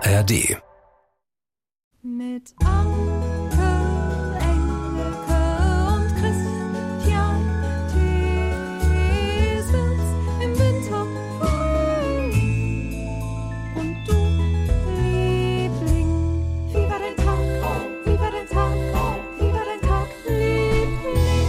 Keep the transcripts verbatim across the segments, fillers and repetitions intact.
R D. Mit Anke, Engelke und Christian Thiesens im Winter und du, Liebling, wie war dein Tag, wie war dein Tag, wie war dein Tag, Liebling,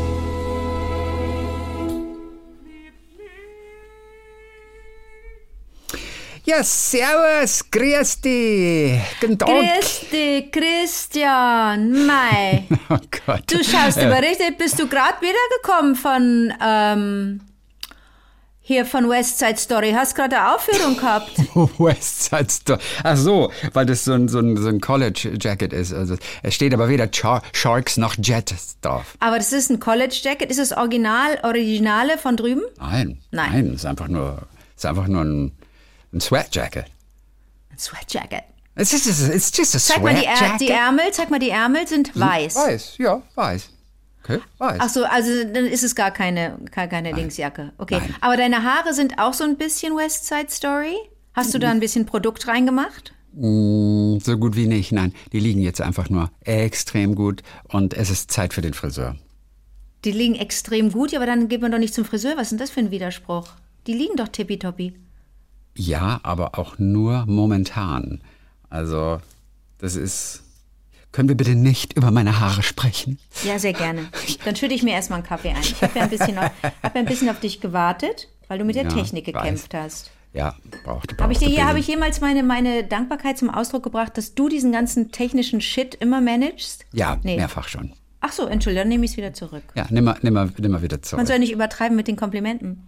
Ja, servus, grüß dich. Guten Tag. Grüß dich, Christian, mei. Oh Gott. Du schaust Äh, überrichtet, bist du gerade wiedergekommen von, ähm, hier von West Side Story. Hast gerade eine Aufführung gehabt. West Side Story. Ach so, weil das so ein, so ein, so ein College-Jacket ist. Also, es steht aber weder Char- Sharks noch Jets drauf. Aber das ist ein College-Jacket. Ist das Original, Originale von drüben? Nein, Nein. nein, es ist einfach nur, es ist einfach nur ein, ein Sweat-Jacket. Ein Sweat-Jacket. It's just, it's just a Zeig mal die, Är- sweat-jacket. die Ärmel, zeig mal die Ärmel sind weiß. Weiß, ja, weiß. Okay, weiß. Ach so, also dann ist es gar keine, gar keine Dingsjacke. Okay, Nein. aber deine Haare sind auch so ein bisschen West Side Story? Hast du da ein bisschen Produkt reingemacht? Mm, so gut wie nicht, nein. Die liegen jetzt einfach nur extrem gut und es ist Zeit für den Friseur. Die liegen extrem gut, ja, aber dann geht man doch nicht zum Friseur. Was ist denn das für ein Widerspruch? Die liegen doch tippitoppi. Ja, aber auch nur momentan. Also, das ist... Können wir bitte nicht über meine Haare sprechen? Ja, sehr gerne. Dann schütte ich mir erstmal einen Kaffee ein. Ich habe ja ein bisschen auf, hab ja ein bisschen auf dich gewartet, weil du mit der Ja, Technik gekämpft weiß. hast. Ja, brauchte, brauchte Habe ich, dir, bitte. habe ich jemals meine, meine Dankbarkeit zum Ausdruck gebracht, dass du diesen ganzen technischen Shit immer managst? Ja, Nee. mehrfach schon. Ach so, Entschuldigung, dann nehme ich es wieder zurück. Ja, nimm mal, nimm mal, nimm mal wieder Man zurück. soll nicht übertreiben mit den Komplimenten.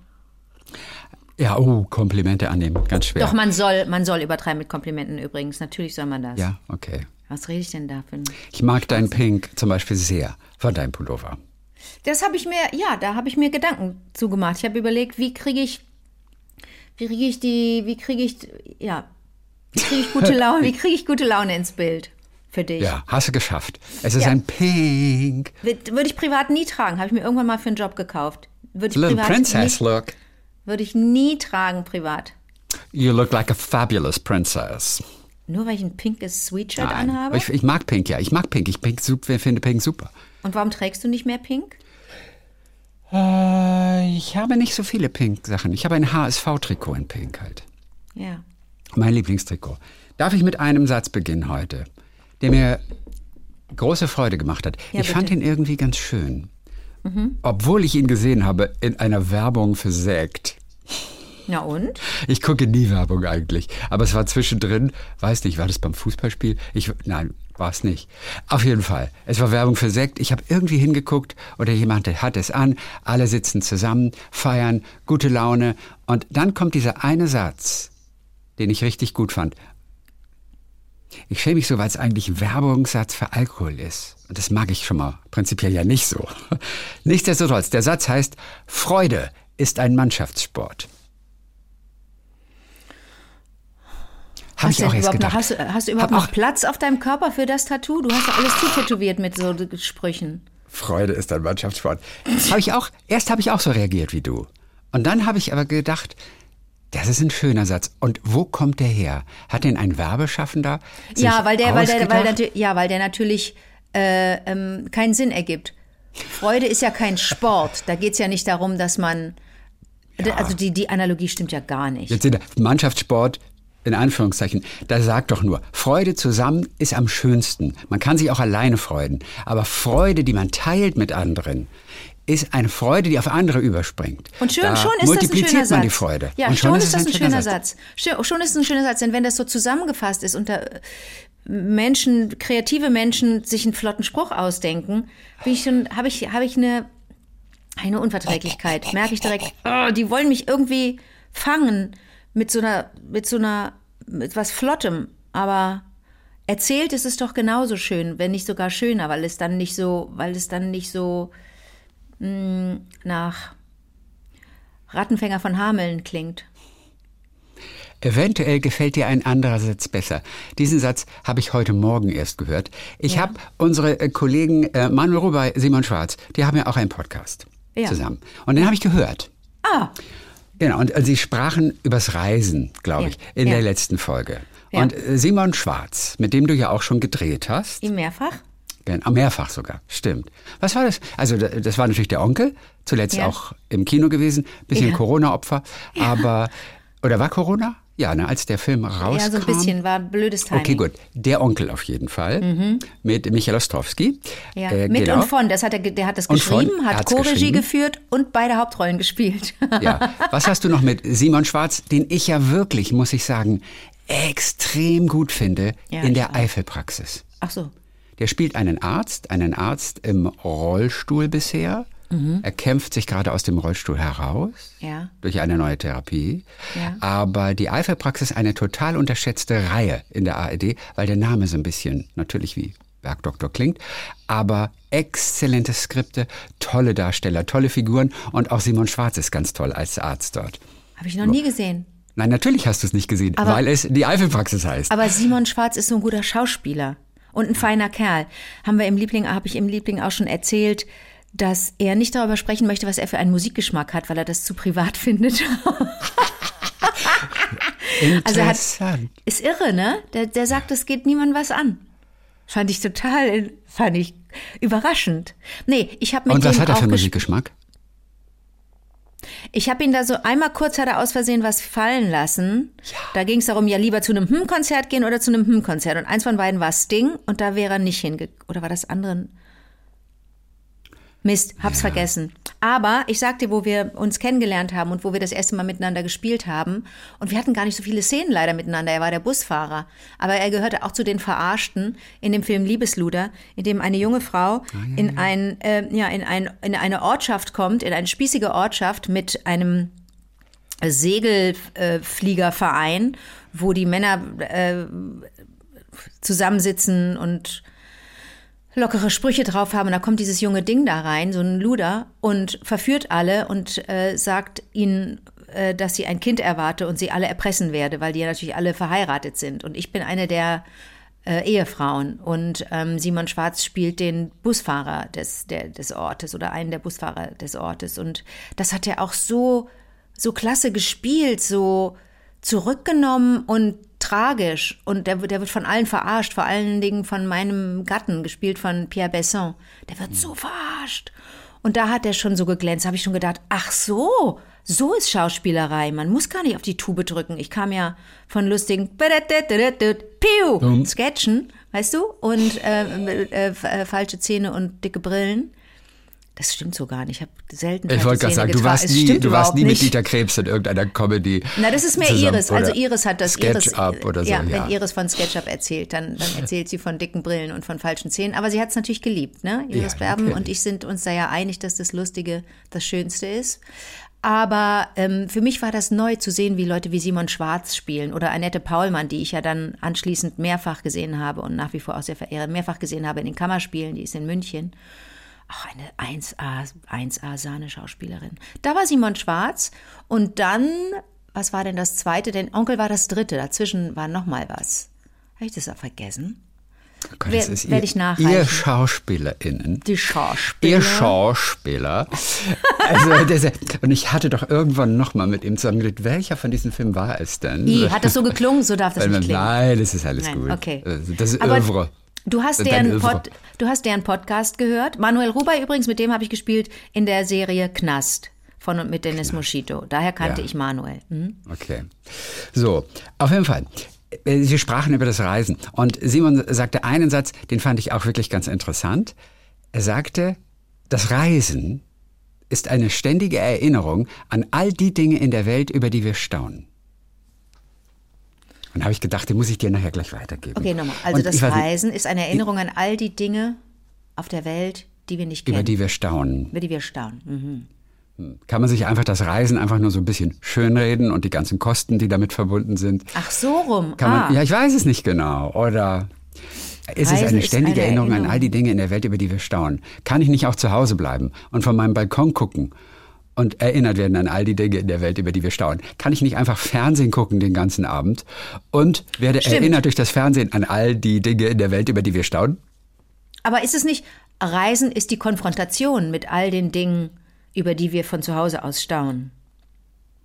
Ja, oh, Komplimente annehmen, ganz schwer. Doch, man soll, man soll übertreiben mit Komplimenten übrigens. Natürlich soll man das. Ja, okay. Was rede ich denn da für ein... Ich mag dein Pink zum Beispiel sehr von deinem Pullover. Das habe ich mir, ja, da habe ich mir Gedanken zugemacht. Ich habe überlegt, wie kriege ich, wie kriege ich die, wie kriege ich, ja, wie kriege ich gute Laune, wie kriege ich gute Laune ins Bild für dich? Ja, hast du geschafft. Es ist Ja. ein Pink. Würde ich privat nie tragen, habe ich mir irgendwann mal für einen Job gekauft. Würde ich Little privat princess nie, look. würde ich nie tragen privat. You look like a fabulous princess. Nur weil ich ein pinkes Sweatshirt Nein, anhabe? Ich, ich mag Pink, ja. Ich mag Pink. Ich pink, super, finde Pink super. Und warum trägst du nicht mehr pink? Äh, ich habe nicht so viele Pink-Sachen. Ich habe ein H S V-Trikot in Pink halt. Ja. Mein Lieblingstrikot. Darf ich mit einem Satz beginnen heute, der mir große Freude gemacht hat? Ja, ich fand bitte. ihn irgendwie ganz schön. Obwohl ich ihn gesehen habe in einer Werbung für Sekt. Na und? Ich gucke nie Werbung eigentlich. Aber es war zwischendrin, weiß nicht, war das beim Fußballspiel? Ich, nein, war es nicht. Auf jeden Fall. Es war Werbung für Sekt. Ich habe irgendwie hingeguckt oder jemand hat es an. Alle sitzen zusammen, feiern, gute Laune. Und dann kommt dieser eine Satz, den ich richtig gut fand. Ich schäme mich so, weil es eigentlich ein Werbungssatz für Alkohol ist. Und das mag ich schon mal prinzipiell ja nicht so. Nichtsdestotrotz, der Satz heißt, Freude ist ein Mannschaftssport. Habe Hast ich du, auch erst überhaupt noch, gedacht. hast, du- hast du überhaupt Hab noch auch- Platz auf deinem Körper für das Tattoo? Du hast doch alles zutätowiert mit so Sprüchen. Freude ist ein Mannschaftssport. Habe ich auch, erst habe ich auch so reagiert wie du. Und dann habe ich aber gedacht, das ist ein schöner Satz. Und wo kommt der her? Hat den ein Werbeschaffender sich Ja, weil der, weil der, weil ausgedacht? der, ja, weil der natürlich äh, ähm, keinen Sinn ergibt. Freude ist ja kein Sport. Da geht es ja nicht darum, dass man. Also die, die Analogie stimmt ja gar nicht. Jetzt der Mannschaftssport, in Anführungszeichen, da sagt doch nur, Freude zusammen ist am schönsten. Man kann sich auch alleine freuen. Aber Freude, die man teilt mit anderen, ist eine Freude, die auf andere überspringt. Und schön, da schon ist das ein multipliziert schöner Satz. man die Freude. Ja, Und schon, ist ist es das ein schöner Satz. Schön- Schon ist es ein schöner Satz, denn wenn das so zusammengefasst ist unter Menschen, kreative Menschen sich einen flotten Spruch ausdenken, bin ich schon, habe ich, habe ich eine, eine Unverträglichkeit. Merke ich direkt, oh, die wollen mich irgendwie fangen mit so einer, mit so einer, mit was Flottem. Aber erzählt ist es doch genauso schön, wenn nicht sogar schöner, weil es dann nicht so, weil es dann nicht so mh, nach Rattenfänger von Hameln klingt. Eventuell gefällt dir ein anderer Satz besser. Diesen Satz habe ich heute Morgen erst gehört. Ich Ja. habe unsere äh, Kollegen äh, Manuel Rubey, Simon Schwarz, die haben ja auch einen Podcast Ja. zusammen. Und den habe ich gehört. Ah, Genau, und Sie sprachen übers Reisen, glaube Ja, ich, in ja. der letzten Folge. Ja. Und äh, Simon Schwarz, mit dem du ja auch schon gedreht hast, Ihm mehrfach? Gen- ah, mehrfach sogar, stimmt. Was war das? Also da- das war natürlich der Onkel, zuletzt Ja. auch im Kino gewesen, bisschen Ja. Corona-Opfer, aber, oder war Corona? Ja, ne, als der Film rauskam. Ja, so ein bisschen, war ein blödes Timing. Okay, gut. Der Onkel auf jeden Fall, mit Michael Ostrowski. Ja, Äh, mit genau. und von, das hat er, ge- der hat das Und von, geschrieben, er hat hat's Co-Regie geschrieben. geführt und beide Hauptrollen gespielt. Ja. Was hast du noch mit Simon Schwarz, den ich ja wirklich, muss ich sagen, extrem gut finde Ja, in ich der auch. Eifelpraxis. Ach so. Der spielt einen Arzt, einen Arzt im Rollstuhl bisher. Er kämpft sich gerade aus dem Rollstuhl heraus Ja. durch eine neue Therapie. Ja. Aber die Eifelpraxis eine total unterschätzte Reihe in der A R D, weil der Name so ein bisschen natürlich wie Bergdoktor klingt. Aber exzellente Skripte, tolle Darsteller, tolle Figuren und auch Simon Schwarz ist ganz toll als Arzt dort. Habe ich noch nie gesehen. Nein, natürlich hast du es nicht gesehen, Aber- weil es die Eifelpraxis heißt. Aber Simon Schwarz ist so ein guter Schauspieler und ein feiner Kerl. Haben wir im Liebling, habe ich im Liebling auch schon erzählt, dass er nicht darüber sprechen möchte, was er für einen Musikgeschmack hat, weil er das zu privat findet. Also er hat, Interessant. ist irre, ne? Der, der sagt, es geht niemandem was an. Fand ich total, fand ich überraschend. Nee, ich habe mit Und was dem hat er auch für ges- Musikgeschmack? Ich habe ihn da so, einmal kurz hat er aus Versehen was fallen lassen. Da ging es darum, ja lieber zu einem Hm-Konzert gehen oder zu einem Hm-Konzert. Und eins von beiden war Sting und da wäre er nicht hingegangen. Oder war das andere? Mist, hab's vergessen. Aber ich sag dir, wo wir uns kennengelernt haben und wo wir das erste Mal miteinander gespielt haben. Und wir hatten gar nicht so viele Szenen leider miteinander. Er war der Busfahrer. Aber er gehörte auch zu den Verarschten in dem Film Liebesluder, in dem eine junge Frau in, ein, äh, ja, in, ein, in eine Ortschaft kommt, in eine spießige Ortschaft mit einem Segelfliegerverein, wo die Männer äh, zusammensitzen und lockere Sprüche drauf haben. Und da kommt dieses junge Ding da rein, so ein Luder, und verführt alle und äh, sagt ihnen, äh, dass sie ein Kind erwarte und sie alle erpressen werde, weil die ja natürlich alle verheiratet sind. Und ich bin eine der äh, Ehefrauen. Und ähm, Simon Schwarz spielt den Busfahrer des, der, des Ortes oder einen der Busfahrer des Ortes. Und das hat er auch so, so klasse gespielt, so zurückgenommen und tragisch. Und der, der wird von allen verarscht, vor allen Dingen von meinem Gatten, gespielt von Pierre Besson. Der wird so verarscht. Und da hat er schon so geglänzt, habe ich schon gedacht, ach so, so ist Schauspielerei. Man muss gar nicht auf die Tube drücken. Ich kam ja von lustigen Piu, Sketchen, weißt du, und äh, äh, äh, falsche Zähne und dicke Brillen. Das stimmt so gar nicht. Ich habe selten Ich wollte gerade Zähne sagen, du getragen. warst Es nie, stimmt du warst überhaupt nie mit nicht. Dieter Krebs in irgendeiner Comedy. Na, das ist mehr zusammen. Iris. Also Oder Iris hat das. Iris, Sketch-Up oder so, ja, ja. wenn Iris von Sketchup erzählt, dann, dann erzählt sie von dicken Brillen und von falschen Zähnen. Aber sie hat es natürlich geliebt, ne? Iris Ja, Berben natürlich. und ich sind uns da ja einig, dass das Lustige das Schönste ist. Aber ähm, für mich war das neu zu sehen, wie Leute wie Simon Schwarz spielen oder Annette Paulmann, die ich ja dann anschließend mehrfach gesehen habe und nach wie vor auch sehr verehre, mehrfach gesehen habe in den Kammerspielen, die ist in München. Auch eine eins A, eins A Sahne-Schauspielerin. Da war Simon Schwarz und dann, was war denn das zweite? Denn Onkel war das dritte, dazwischen war noch mal was. Habe ich das auch vergessen? Oh Gott, Wer- das ist werd ihr, ich nachreichen. ihr SchauspielerInnen. Die Schauspieler. Ihr Schauspieler. Also, das, und ich hatte doch irgendwann noch mal mit ihm zusammen geredet, welcher von diesen Filmen war es denn? I, hat das so geklungen? So darf das Weil nicht man- klingen. Nein, das ist alles Nein, gut. okay. Also, das ist Aber Övre. Du hast, Dein deren Övre. Pod, du hast deren Podcast gehört. Manuel Ruber übrigens, mit dem habe ich gespielt in der Serie Knast von und mit Dennis Moschito. Daher kannte Ja. ich Manuel. Mhm. Okay. So, auf jeden Fall. Sie sprachen über das Reisen. Und Simon sagte einen Satz, den fand ich auch wirklich ganz interessant. Er sagte, das Reisen ist eine ständige Erinnerung an all die Dinge in der Welt, über die wir staunen. Und da habe ich gedacht, den muss ich dir nachher gleich weitergeben. Okay, nochmal. Also Und das ich weiß nicht, Reisen ist eine Erinnerung an all die Dinge auf der Welt, die wir nicht kennen. über die wir staunen. über die wir staunen. Mhm. Kann man sich einfach das Reisen einfach nur so ein bisschen schönreden und die ganzen Kosten, die damit verbunden sind. Ach so rum. Kann man, ah. ja, ich weiß es nicht genau. Oder ist es Reisen eine ist ständige eine Erinnerung an Erinnerung. all die Dinge in der Welt, über die wir staunen? Kann ich nicht auch zu Hause bleiben und von meinem Balkon gucken und erinnert werden an all die Dinge in der Welt, über die wir staunen? Kann ich nicht einfach Fernsehen gucken den ganzen Abend und werde Stimmt. erinnert durch das Fernsehen an all die Dinge in der Welt, über die wir staunen? Aber ist es nicht, Reisen ist die Konfrontation mit all den Dingen, über die wir von zu Hause aus staunen?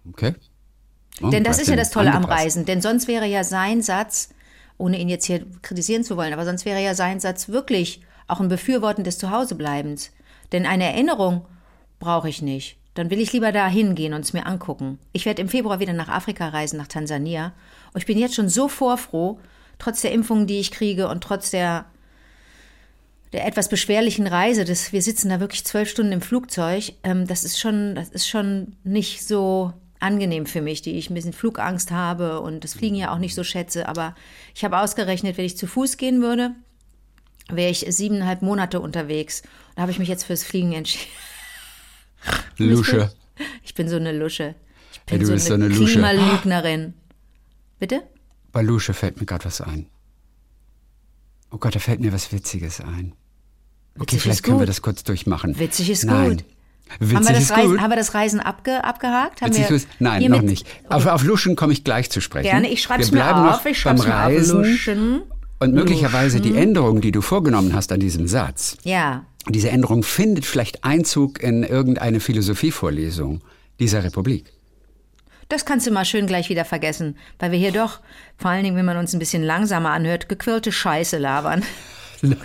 Okay. Oh, Denn das du ist hast ja ihn das Tolle am angepasst. Reisen. Denn sonst wäre ja sein Satz, ohne ihn jetzt hier kritisieren zu wollen, aber sonst wäre ja sein Satz wirklich auch ein Befürworten des Zuhausebleibens. Denn eine Erinnerung brauche ich nicht. Dann will ich lieber da hingehen und es mir angucken. Ich werde im Februar wieder nach Afrika reisen, nach Tansania. Und ich bin jetzt schon so vorfroh, trotz der Impfungen, die ich kriege und trotz der, der etwas beschwerlichen Reise. Das, wir sitzen da wirklich zwölf Stunden im Flugzeug. Ähm, das ist schon, das ist schon nicht so angenehm für mich, die ich ein bisschen Flugangst habe und das Fliegen ja auch nicht so schätze. Aber ich habe ausgerechnet, wenn ich zu Fuß gehen würde, wäre ich siebeneinhalb Monate unterwegs. Da habe ich mich jetzt fürs Fliegen entschieden. Lusche. Ich bin so eine Lusche. Ich bin Hey, du so, bist eine so eine Lusche. Klimalügnerin. Bitte? Bei Lusche fällt mir gerade was ein. Oh Gott, da fällt mir was Witziges ein. Okay, Witzig vielleicht ist können wir gut. das kurz durchmachen. Witzig ist Nein. gut. Witzig Haben wir, das ist Reisen, gut. haben wir das Reisen abge, abgehakt? Haben Witzig wir ist, nein, hier noch mit- nicht. Auf, auf Luschen komme ich gleich zu sprechen. Gerne, ich schreibe es Wir mir bleiben auf. noch Ich schreibe es beim mir auf. Reisen. Luschen. Und möglicherweise die Luschen. Änderung, die du vorgenommen hast an diesem Satz, Ja. diese Änderung findet vielleicht Einzug in irgendeine Philosophievorlesung dieser Republik. Das kannst du mal schön gleich wieder vergessen, weil wir hier doch, vor allen Dingen, wenn man uns ein bisschen langsamer anhört, gequirlte Scheiße labern. Nein.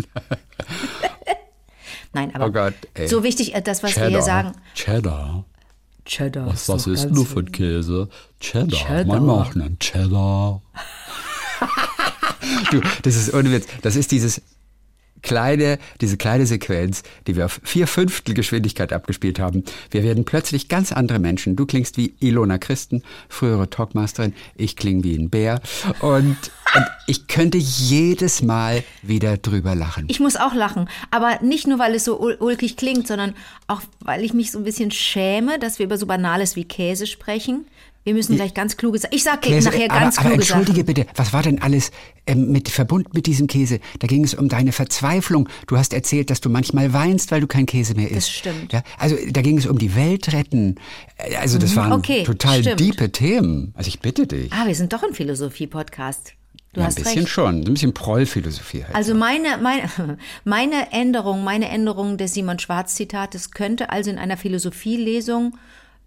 Nein, aber Oh Gott, ey. so wichtig, äh, das, was Cheddar. wir hier sagen. Cheddar. Cheddar. Was, was ist nur für ein Käse? Cheddar. Cheddar. Man macht einen Cheddar. Du, das ist ohne Witz. Das ist dieses kleine, diese kleine Sequenz, die wir auf vier Fünftel Geschwindigkeit abgespielt haben. Wir werden plötzlich ganz andere Menschen. Du klingst wie Ilona Christen, frühere Talkmasterin. Ich klinge wie ein Bär. Und, und ich könnte jedes Mal wieder drüber lachen. Ich muss auch lachen, aber nicht nur, weil es so ul- ulkig klingt, sondern auch, weil ich mich so ein bisschen schäme, dass wir über so Banales wie Käse sprechen. Wir müssen gleich ganz kluge Sachen. Ich sage Käse, nachher aber, ganz aber kluge entschuldige Sachen. bitte, was war denn alles ähm, mit verbunden mit diesem Käse? Da ging es um deine Verzweiflung. Du hast erzählt, dass du manchmal weinst, weil du kein Käse mehr isst. Das stimmt. Ja, also da ging es um die Welt retten. Äh, Also das waren okay, total stimmt. diepe Themen. Also ich bitte dich. Ah, wir sind doch ein Philosophie-Podcast. Du Ja, ein hast bisschen recht. schon, ein bisschen Prollphilosophie halt. Also meine, meine, meine Änderung, meine Änderung des Simon Schwarz-Zitates könnte also in einer Philosophielesung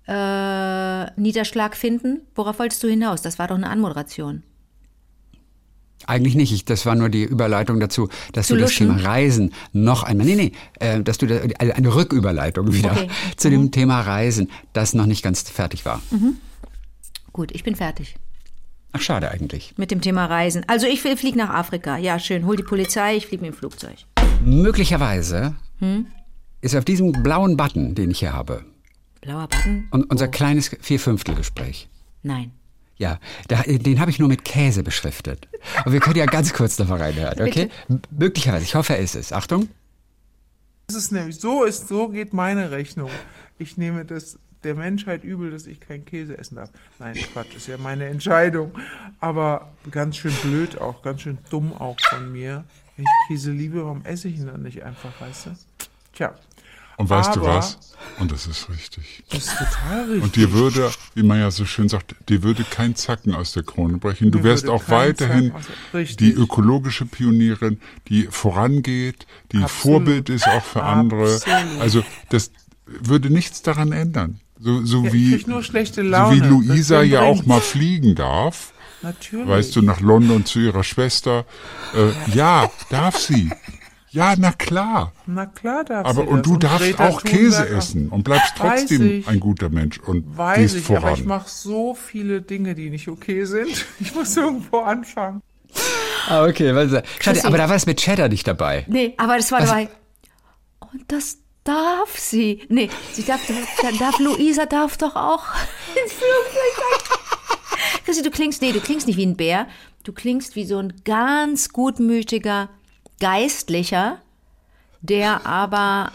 äh, Niederschlag finden. Worauf wolltest du hinaus? Das war doch eine Anmoderation. Eigentlich nicht. Ich, das war nur die Überleitung dazu, dass Zu du das luschen? Thema Reisen noch einmal, nee, nee, äh, dass du da, also eine Rücküberleitung wieder Okay. zu dem Thema Reisen, das noch nicht ganz fertig war. Gut, ich bin fertig Ach, schade eigentlich. mit dem Thema Reisen. Also ich fliege nach Afrika. Ja, schön. Hol die Polizei, ich fliege mit dem Flugzeug. Möglicherweise Hm? ist auf diesem blauen Button, den ich hier habe, Blauer Button? und unser kleines Vierfünftel-Gespräch. Nein. Ja, da, den habe ich nur mit Käse beschriftet. Und wir können ja ganz kurz noch mal reinhören, okay? M- Möglicherweise, ich hoffe, er ist es. Achtung. Das ist nämlich, so ist, so geht meine Rechnung. Ich nehme das der Menschheit übel, dass ich keinen Käse essen darf. Nein, Quatsch, ist ja meine Entscheidung. Aber ganz schön blöd auch, ganz schön dumm auch von mir. Wenn ich Käse liebe, warum esse ich ihn dann nicht einfach, weißt du? Tja. Und weißt du Aber- was? Und das ist richtig. Das ist total richtig. Und dir würde, wie man ja so schön sagt, dir würde kein Zacken aus der Krone brechen. Du Mir wärst würde auch kein weiterhin Zacken aus der- Richtig. die ökologische Pionierin, die vorangeht, die Absolut. Vorbild ist auch für andere. Absolut. Also das würde nichts daran ändern. So, so Ja, ich wie, krieg nur schlechte so Laune. wie Luisa Deswegen ja auch bringt's. mal fliegen darf. Natürlich. Weißt du, nach London zu ihrer Schwester. Äh, ja, darf sie. Ja, na klar. Na klar darf Aber sie und das. du darfst Greta auch Käse Thunberg auch. essen und bleibst Weiß trotzdem ich. ein guter Mensch und Weiß gehst ich, voran. aber ich mache so viele Dinge, die nicht okay sind. Ich muss irgendwo anfangen. Ah, okay. Was, schade, Chrissy. aber da war es mit Cheddar nicht dabei. Nee, aber das war Was? dabei. Und das darf sie. Nee, sie darf, dann darf Luisa darf doch auch ins Flugzeug. Chrissy, du klingst, nee, du klingst nicht wie ein Bär. Du klingst wie so ein ganz gutmütiger Geistlicher, der aber,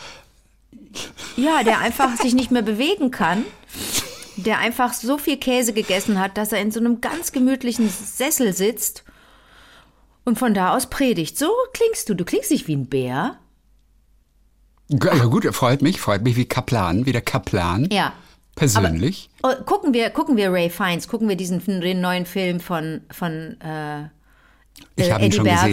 ja, der einfach sich nicht mehr bewegen kann. Der einfach so viel Käse gegessen hat, dass er in so einem ganz gemütlichen Sessel sitzt und von da aus predigt. So klingst du. Du klingst nicht wie ein Bär. Ja gut, freut mich, freut mich wie Kaplan, wie der Kaplan. Ja. Persönlich. Oh, gucken wir, gucken wir Ray Fiennes, gucken wir diesen den neuen Film von, von äh, Ich habe ihn Eddie schon Berger. gesehen.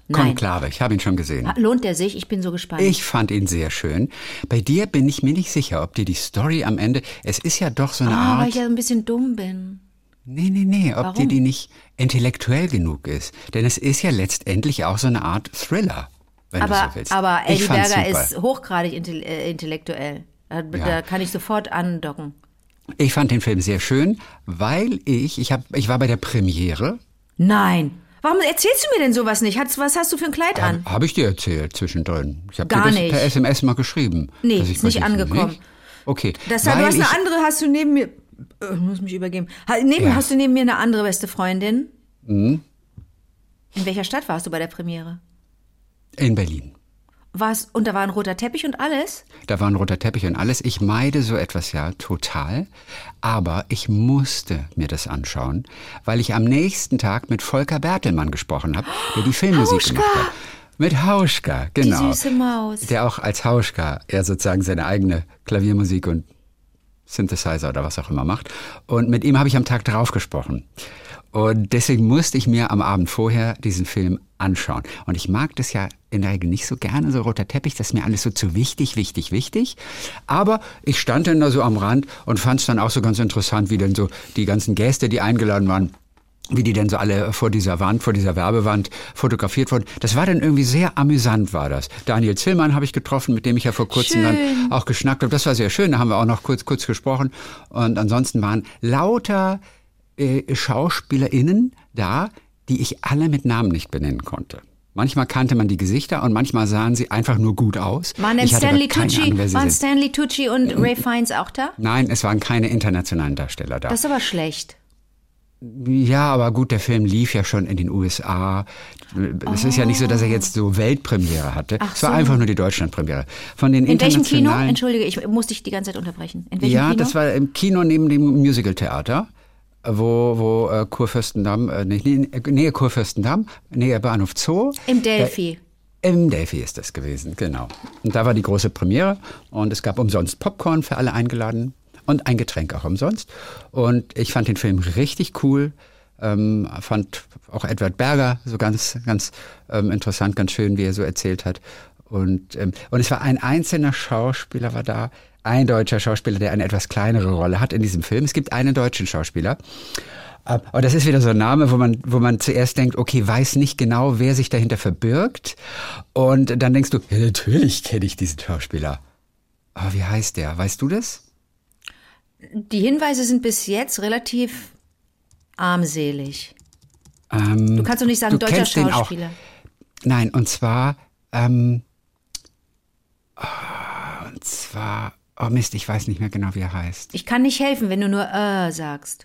Nein. Konklave, ich habe ihn schon gesehen. Lohnt der sich? Ich bin so gespannt. Ich fand ihn sehr schön. Bei dir bin ich mir nicht sicher, ob dir die Story am Ende, es ist ja doch so eine Ah, Art... weil ich ja ein bisschen dumm bin. Nee, nee, nee, ob Warum? dir die nicht intellektuell genug ist. Denn es ist ja letztendlich auch so eine Art Thriller, wenn Aber, du so willst. aber Ich Eddie fand's Berger super. ist hochgradig intelli- äh, intellektuell. Da, da kann ich sofort andocken. Ich fand den Film sehr schön, weil ich, ich, hab, ich war bei der Premiere. Nein. Warum erzählst du mir denn sowas nicht? Hast, was hast du für ein Kleid an? Habe ich dir erzählt zwischendrin? Ich habe dir Gar das nicht. per S M S mal geschrieben. Nee, dass ich ist nicht bei dir- angekommen. Nicht? Okay. Das, du weil hast eine ich, andere, hast du neben mir, äh, ich muss mich übergeben, Ha- neben, Ja. hast du neben mir eine andere beste Freundin? Mhm. In welcher Stadt warst du bei der Premiere? In Berlin. War's, und da war ein roter Teppich und alles? Da war ein roter Teppich und alles. Ich meide so etwas ja total. Aber ich musste mir das anschauen, weil ich am nächsten Tag mit Volker Bertelmann gesprochen habe, der die Filmmusik Hauschka! gemacht hat. Mit Hauschka, genau. Die süße Maus. Der auch als Hauschka, er sozusagen seine eigene Klaviermusik und Synthesizer oder was auch immer macht. Und mit ihm habe ich am Tag drauf gesprochen. Und deswegen musste ich mir am Abend vorher diesen Film anschauen. Und ich mag das ja in der Regel nicht so gerne, so roter Teppich, das ist mir alles so zu wichtig, wichtig, wichtig. Aber ich stand dann da so am Rand und fand es dann auch so ganz interessant, wie denn so die ganzen Gäste, die eingeladen waren, wie die denn so alle vor dieser Wand, vor dieser Werbewand fotografiert wurden. Das war dann irgendwie sehr amüsant, war das. Daniel Zillmann habe ich getroffen, mit dem ich ja vor kurzem Schön. dann auch geschnackt habe. Das war sehr schön, da haben wir auch noch kurz, kurz gesprochen. Und ansonsten waren lauter äh, SchauspielerInnen da, die ich alle mit Namen nicht benennen konnte. Manchmal kannte man die Gesichter und manchmal sahen sie einfach nur gut aus. Waren denn Ich hatte aber Stanley keine Tucci, Ahnung, wer sie waren sind. Stanley Tucci und Ray Fiennes auch da? Nein, es waren keine internationalen Darsteller da. Das ist aber schlecht. Ja, aber gut, der Film lief ja schon in den U S A. Es ist ja nicht so, dass er jetzt so Weltpremiere hatte. Ach es war so. einfach nur die Deutschlandpremiere. Von den In welchem Kino? internationalen. Entschuldige, ich musste dich die ganze Zeit unterbrechen. In welchem Ja, Kino? das war im Kino neben dem Musicaltheater, wo, wo äh, Kurfürstendamm, äh, nee, nee, Nähe Kurfürstendamm, Nähe Bahnhof Zoo. Im Delphi. Äh, Im Delphi ist das gewesen, genau. Und da war die große Premiere und es gab umsonst Popcorn für alle eingeladen und ein Getränk auch umsonst. Und ich fand den Film richtig cool. Ähm, fand auch Edward Berger so ganz, ganz ähm, interessant, ganz schön, wie er so erzählt hat. Und, ähm, und es war ein einzelner Schauspieler, war da, ein deutscher Schauspieler, der eine etwas kleinere Rolle hat in diesem Film. Es gibt einen deutschen Schauspieler. Aber das ist wieder so ein Name, wo man, wo man zuerst denkt, okay, weiß nicht genau, wer sich dahinter verbirgt. Und dann denkst du, ja, natürlich kenne ich diesen Schauspieler. Aber wie heißt der? Weißt du das? Die Hinweise sind bis jetzt relativ armselig. Ähm, Du kannst doch nicht sagen, du deutscher kennst den auch. Schauspieler. Nein, und zwar, ähm, oh, und zwar, oh Mist, ich weiß nicht mehr genau, wie er heißt. Ich kann nicht helfen, wenn du nur äh sagst.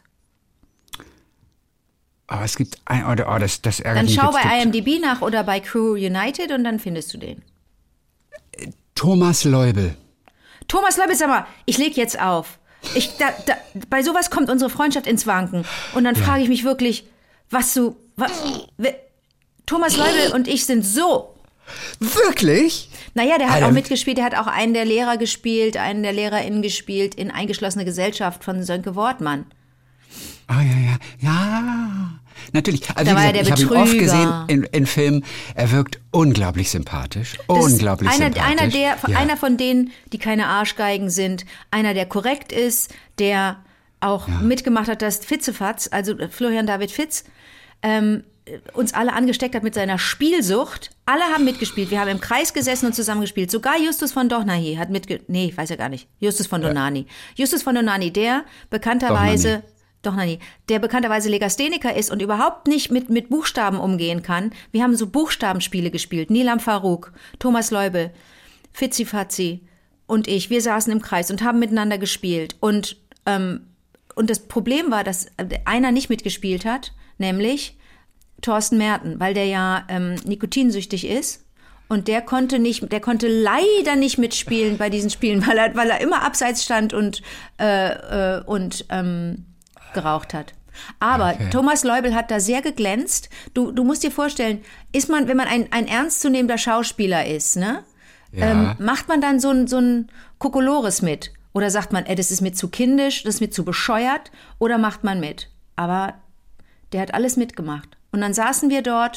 Aber es gibt ein, oder, oh, das, das ärgert Dann mich schau jetzt bei tot- I M D B nach oder bei Crew United und dann findest du den. Thomas Leubel. Thomas Leubel, sag mal, ich leg jetzt auf. Ich, da, da, bei sowas kommt unsere Freundschaft ins Wanken. Und dann frage ich mich wirklich, was du... Was, wer, Thomas Leubel und ich sind so... Wirklich? Naja, der hat Alter. auch mitgespielt, der hat auch einen der Lehrer gespielt, einen der LehrerInnen gespielt in Eingeschlossene Gesellschaft von Sönke Wortmann. Ah, ja, ja, ja. Natürlich. Also, Da wie war er gesagt, der ich habe ihn oft Betrüger. gesehen in, in Filmen. Er wirkt unglaublich sympathisch. Das ist Unglaublich einer, sympathisch. einer, der, ja. einer von denen, die keine Arschgeigen sind, einer, der korrekt ist, der auch mitgemacht hat, dass Fitzefatz, also Florian David Fitz, ähm, uns alle angesteckt hat mit seiner Spielsucht. Alle haben mitgespielt. Wir haben im Kreis gesessen und zusammen gespielt. Sogar Justus von Dohnanyi hat mitgespielt. Nee, weiß ja gar nicht. Justus von Donani. Justus von Donani, der bekannterweise... Dohnanyi, der bekannterweise Legastheniker ist und überhaupt nicht mit, mit Buchstaben umgehen kann. Wir haben so Buchstabenspiele gespielt. Nilam Farouk, Thomas Leubel, Fitzi Fatzi und ich. Wir saßen im Kreis und haben miteinander gespielt. Und, ähm, und das Problem war, dass einer nicht mitgespielt hat, nämlich Thorsten Merten, weil der ja ähm, nikotinsüchtig ist. Und der konnte nicht, der konnte leider nicht mitspielen bei diesen Spielen, weil er, weil er immer abseits stand und, äh, äh, und ähm, geraucht hat. Aber Okay. Thomas Leubel hat da sehr geglänzt. Du, du musst dir vorstellen, ist man, wenn man ein, ein ernstzunehmender Schauspieler ist, ne, Ja. ähm, macht man dann so ein, so ein Kokolores mit? Oder sagt man, ey, das ist mir zu kindisch, das ist mir zu bescheuert? Oder macht man mit? Aber der hat alles mitgemacht. Und dann saßen wir dort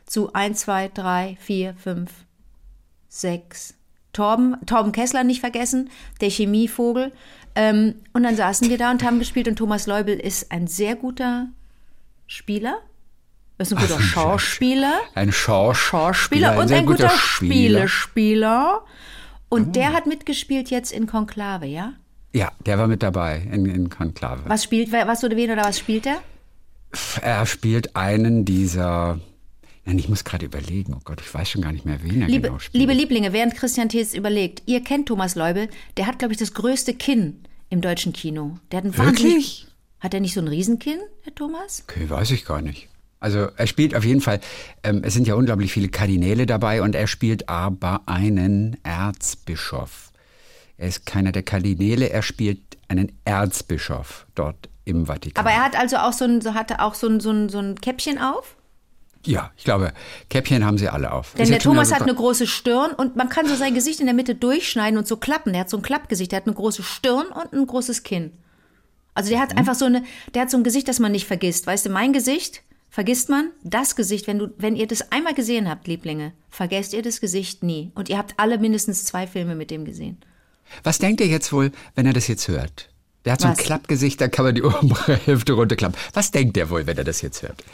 zu eins, zwei, drei, vier, fünf, sechs. Torben, Torben Kessler nicht vergessen, der Chemievogel. Ähm, und dann saßen wir da und haben gespielt und Thomas Leubel ist ein sehr guter Spieler. Ist ein guter Ach, Schauspieler. Ein Schauspieler. Schauspieler ein und sehr ein guter Spieler. Spielespieler. Und oh. der hat mitgespielt jetzt in Konklave, ja? Ja, der war mit dabei in, in Konklave. Was spielt, was wurde wen oder was spielt er? Er spielt einen dieser... Nein, ich muss gerade überlegen. Oh Gott, ich weiß schon gar nicht mehr, wen er liebe, genau spielt. Liebe Lieblinge, während Christian Thees überlegt, ihr kennt Thomas Leubel, der hat, glaube ich, das größte Kinn im deutschen Kino. Der hat ein Wirklich? Hat er nicht so ein Riesenkinn, Herr Thomas? Okay, weiß ich gar nicht. Also er spielt auf jeden Fall, ähm, es sind ja unglaublich viele Kardinäle dabei und er spielt aber einen Erzbischof. Er ist keiner der Kardinäle, er spielt einen Erzbischof dort im Vatikan. Aber er hat also auch so ein, so hatte auch so ein, so ein, so ein Käppchen auf? Ja, ich glaube, Käppchen haben sie alle auf. Denn der Thomas hat eine große Stirn und man kann so sein Gesicht in der Mitte durchschneiden und so klappen. Der hat so ein Klappgesicht, der hat eine große Stirn und ein großes Kinn. Also der hat mhm. einfach so eine, der hat so ein Gesicht, das man nicht vergisst. Weißt du, mein Gesicht vergisst man, das Gesicht, wenn du, wenn ihr das einmal gesehen habt, Lieblinge, vergesst ihr das Gesicht nie. Und ihr habt alle mindestens zwei Filme mit dem gesehen. Was denkt ihr jetzt wohl, wenn er das jetzt hört? Der hat so ein Was? Klappgesicht, da kann man die obere Hälfte runterklappen. Was denkt der wohl, wenn er das jetzt hört?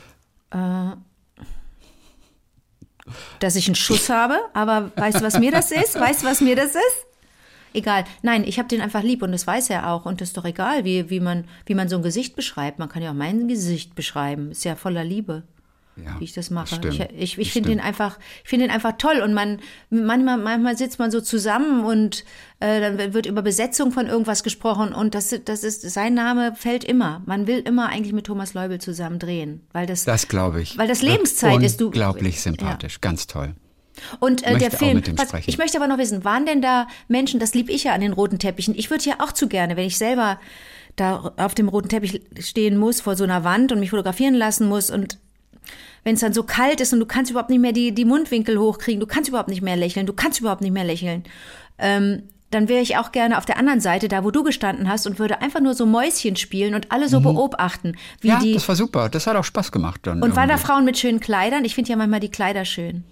Dass ich einen Schuss habe, aber weißt du, was mir das ist? Weißt du, was mir das ist? Egal. Nein, ich habe den einfach lieb und das weiß er auch. Und das ist doch egal, wie, wie, man, wie man so ein Gesicht beschreibt. Man kann ja auch mein Gesicht beschreiben. Ist ja voller Liebe, Ja, wie ich das mache. das ich stimmt. ich, ich Das finde den stimmt. einfach, ich finde den einfach toll. Und man manchmal, manchmal sitzt man so zusammen und äh, dann wird über Besetzung von irgendwas gesprochen. Und das, das ist, sein Name fällt immer. Man will immer eigentlich mit Thomas Leubel zusammen drehen. Weil das, Das glaube ich. Weil das Lebenszeit ist. Du, Unglaublich sympathisch, ganz toll. Und äh, Möchte der auch Film, mit dem was, sprechen. ich möchte aber noch wissen, waren denn da Menschen, das lieb ich ja an den roten Teppichen, ich würde ja auch zu gerne, wenn ich selber da auf dem roten Teppich stehen muss, vor so einer Wand und mich fotografieren lassen muss und wenn es dann so kalt ist und du kannst überhaupt nicht mehr die, die Mundwinkel hochkriegen, du kannst überhaupt nicht mehr lächeln, du kannst überhaupt nicht mehr lächeln, ähm, dann wäre ich auch gerne auf der anderen Seite, da wo du gestanden hast und würde einfach nur so Mäuschen spielen und alle so beobachten, wie Ja, die... das war super. Das hat auch Spaß gemacht dann. Und waren da irgendwie. Frauen mit schönen Kleidern? Ich finde ja manchmal die Kleider schön.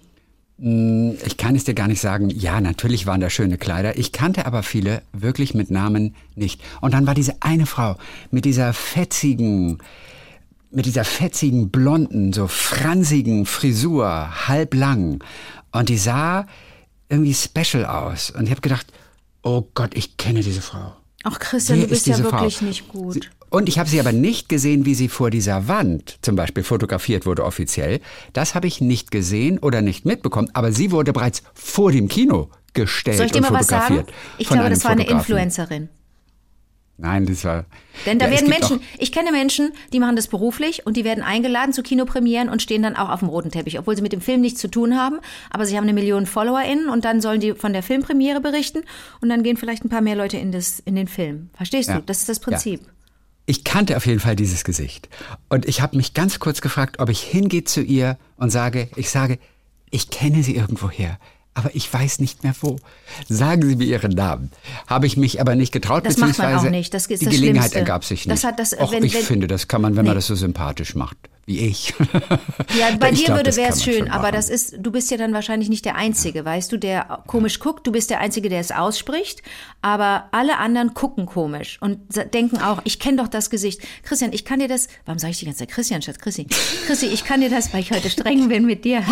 Ich kann es dir gar nicht sagen. Ja, natürlich waren da schöne Kleider. Ich kannte aber viele wirklich mit Namen nicht. Und dann war diese eine Frau mit dieser fetzigen, mit dieser fetzigen, blonden, so fransigen Frisur, halblang. Und die sah irgendwie special aus. Und ich habe gedacht, oh Gott, ich kenne diese Frau. Ach Christian, Wer du bist ist ja diese wirklich Frau? nicht gut. Sie, und ich habe sie aber nicht gesehen, wie sie vor dieser Wand zum Beispiel fotografiert wurde offiziell. Das habe ich nicht gesehen oder nicht mitbekommen. Aber sie wurde bereits vor dem Kino gestellt Soll ich dir und mal was sagen? fotografiert. Ich von glaube, einem das war eine Fotografen. Influencerin. Nein, das war... Denn da Ja, es werden gibt Menschen, auch- ich kenne Menschen, die machen das beruflich und die werden eingeladen zu Kinopremieren und stehen dann auch auf dem roten Teppich, obwohl sie mit dem Film nichts zu tun haben, aber sie haben eine Million FollowerInnen und dann sollen die von der Filmpremiere berichten und dann gehen vielleicht ein paar mehr Leute in, das, in den Film. Verstehst Ja. du? Das ist das Prinzip. Ich kannte auf jeden Fall dieses Gesicht. Und ich habe mich ganz kurz gefragt, ob ich hingehe zu ihr und sage, ich sage, ich kenne sie irgendwoher, aber ich weiß nicht mehr wo. Sagen Sie mir Ihren Namen. Habe ich mich aber nicht getraut, Das macht man beziehungsweise auch nicht. Das ist die das Gelegenheit Schlimmste. ergab sich nicht. Das hat das- Och, wenn- ich wenn- finde, das kann man, wenn man Nee. das so sympathisch macht, wie ich. Ja, bei Ich dir glaub, würde das wäre kann es man schön, schon aber machen. das ist, du bist ja dann wahrscheinlich nicht der Einzige, weißt du, der komisch guckt. Du bist der Einzige, der es ausspricht, aber alle anderen gucken komisch und sa- denken auch, ich kenne doch das Gesicht. Christian, ich kann dir das, warum sage ich die ganze Zeit Christian statt Chrissy? Chrissy, ich kann dir das, weil ich heute streng bin mit dir.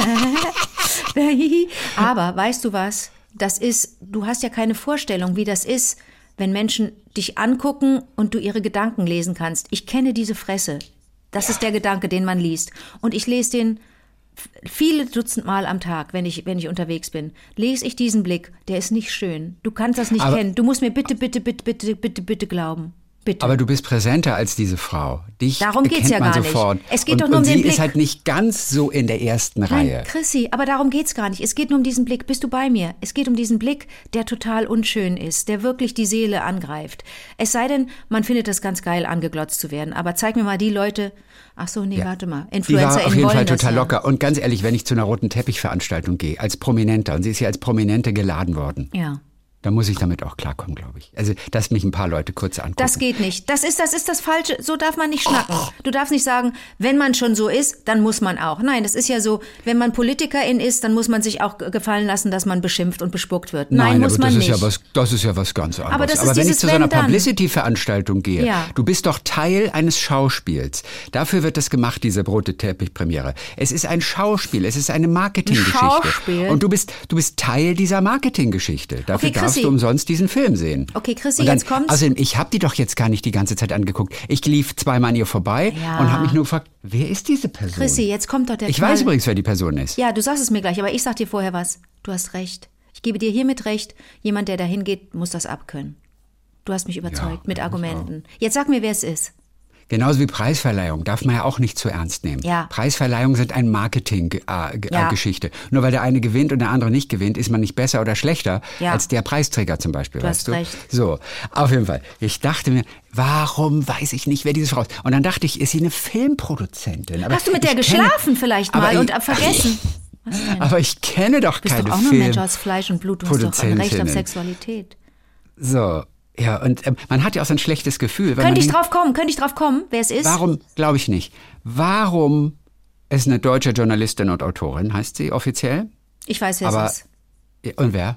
Aber weißt du was? Das ist, du hast ja keine Vorstellung, wie das ist, wenn Menschen dich angucken und du ihre Gedanken lesen kannst. Ich kenne diese Fresse. Das ist der Gedanke, den man liest. Und ich lese den f- viele Dutzend Mal am Tag, wenn ich, wenn ich unterwegs bin. Lese ich diesen Blick, der ist nicht schön. Du kannst das nicht Aber- kennen. Du musst mir bitte, bitte, bitte, bitte, bitte, bitte glauben. Bitte. Aber du bist präsenter als diese Frau. Dich Darum geht's erkennt ja man gar nicht. sofort. Es geht und, doch nur um und den sie Blick. ist halt nicht ganz so in der ersten Reihe. Nein, Chrissy, aber darum geht's gar nicht. Es geht nur um diesen Blick. Bist du bei mir? Es geht um diesen Blick, der total unschön ist, der wirklich die Seele angreift. Es sei denn, man findet das ganz geil, angeglotzt zu werden. Aber zeig mir mal die Leute. Ach so, nee, Ja. warte mal. Die war InfluencerInnen auf jeden wollen Fall das total ja. locker. Und ganz ehrlich, wenn ich zu einer roten Teppichveranstaltung gehe, als Prominenter, und sie ist ja als Prominente geladen worden, Ja. Da muss ich damit auch klarkommen, glaube ich. Also, dass mich ein paar Leute kurz angucken. Das geht nicht. Das ist, das ist das Falsche. So darf man nicht schnacken. Du darfst nicht sagen, wenn man schon so ist, dann muss man auch. Nein, das ist ja so, wenn man Politikerin ist, dann muss man sich auch gefallen lassen, dass man beschimpft und bespuckt wird. Nein, Nein muss aber man das nicht. ist ja was, das ist ja was ganz anderes. Aber das ist aber wenn ich dieses zu so einer Wenn dann. Publicity-Veranstaltung gehe, Ja. du bist doch Teil eines Schauspiels. Dafür wird das gemacht, diese rote Teppich-Premiere. Es ist ein Schauspiel, es ist eine Marketinggeschichte. Schauspiel? Und du bist, du bist Teil dieser Marketinggeschichte. Dafür Okay, darfst Chrissy. du umsonst diesen Film sehen. Okay, Chrissy, Und dann, jetzt kommt's. Außerdem, ich habe die doch jetzt gar nicht die ganze Zeit angeguckt. Ich lief zweimal an ihr vorbei Ja. und habe mich nur gefragt, wer ist diese Person? Chrissy, jetzt kommt doch der ich Knall. weiß übrigens, wer die Person ist. Ja, du sagst es mir gleich, aber ich sag dir vorher was. Du hast recht. Ich gebe dir hiermit recht. Jemand, der dahin geht, muss das abkönnen. Du hast mich überzeugt Ja, mit ja, ich Argumenten. Jetzt sag mir, wer es ist. Genauso wie Preisverleihung darf man ja auch nicht zu ernst nehmen. Ja. Preisverleihungen sind eine Marketing-Geschichte. Ja. Nur weil der eine gewinnt und der andere nicht gewinnt, ist man nicht besser oder schlechter Ja. als der Preisträger zum Beispiel. Du weißt hast du? recht. So, auf jeden Fall. Ich dachte mir, warum weiß ich nicht, wer diese Frau ist? Und dann dachte ich, ist sie eine Filmproduzentin? Aber Hast du mit der ich kenne- geschlafen vielleicht aber mal ich- und vergessen? Was denn? Aber ich kenne doch Du bist keine doch auch nur ein Mensch Film. aus Fleisch und Blut. Du hast doch ein Recht auf Produzentinnen. Sexualität. So, ja, und ähm, man hat ja auch so ein schlechtes Gefühl. Wenn man Könnte ich denkt, drauf kommen? Könnte ich drauf kommen, wer es ist? Warum, glaube ich nicht. Warum ist eine deutsche Journalistin und Autorin, heißt sie offiziell? Ich weiß, wer Aber- es ist. Und wer?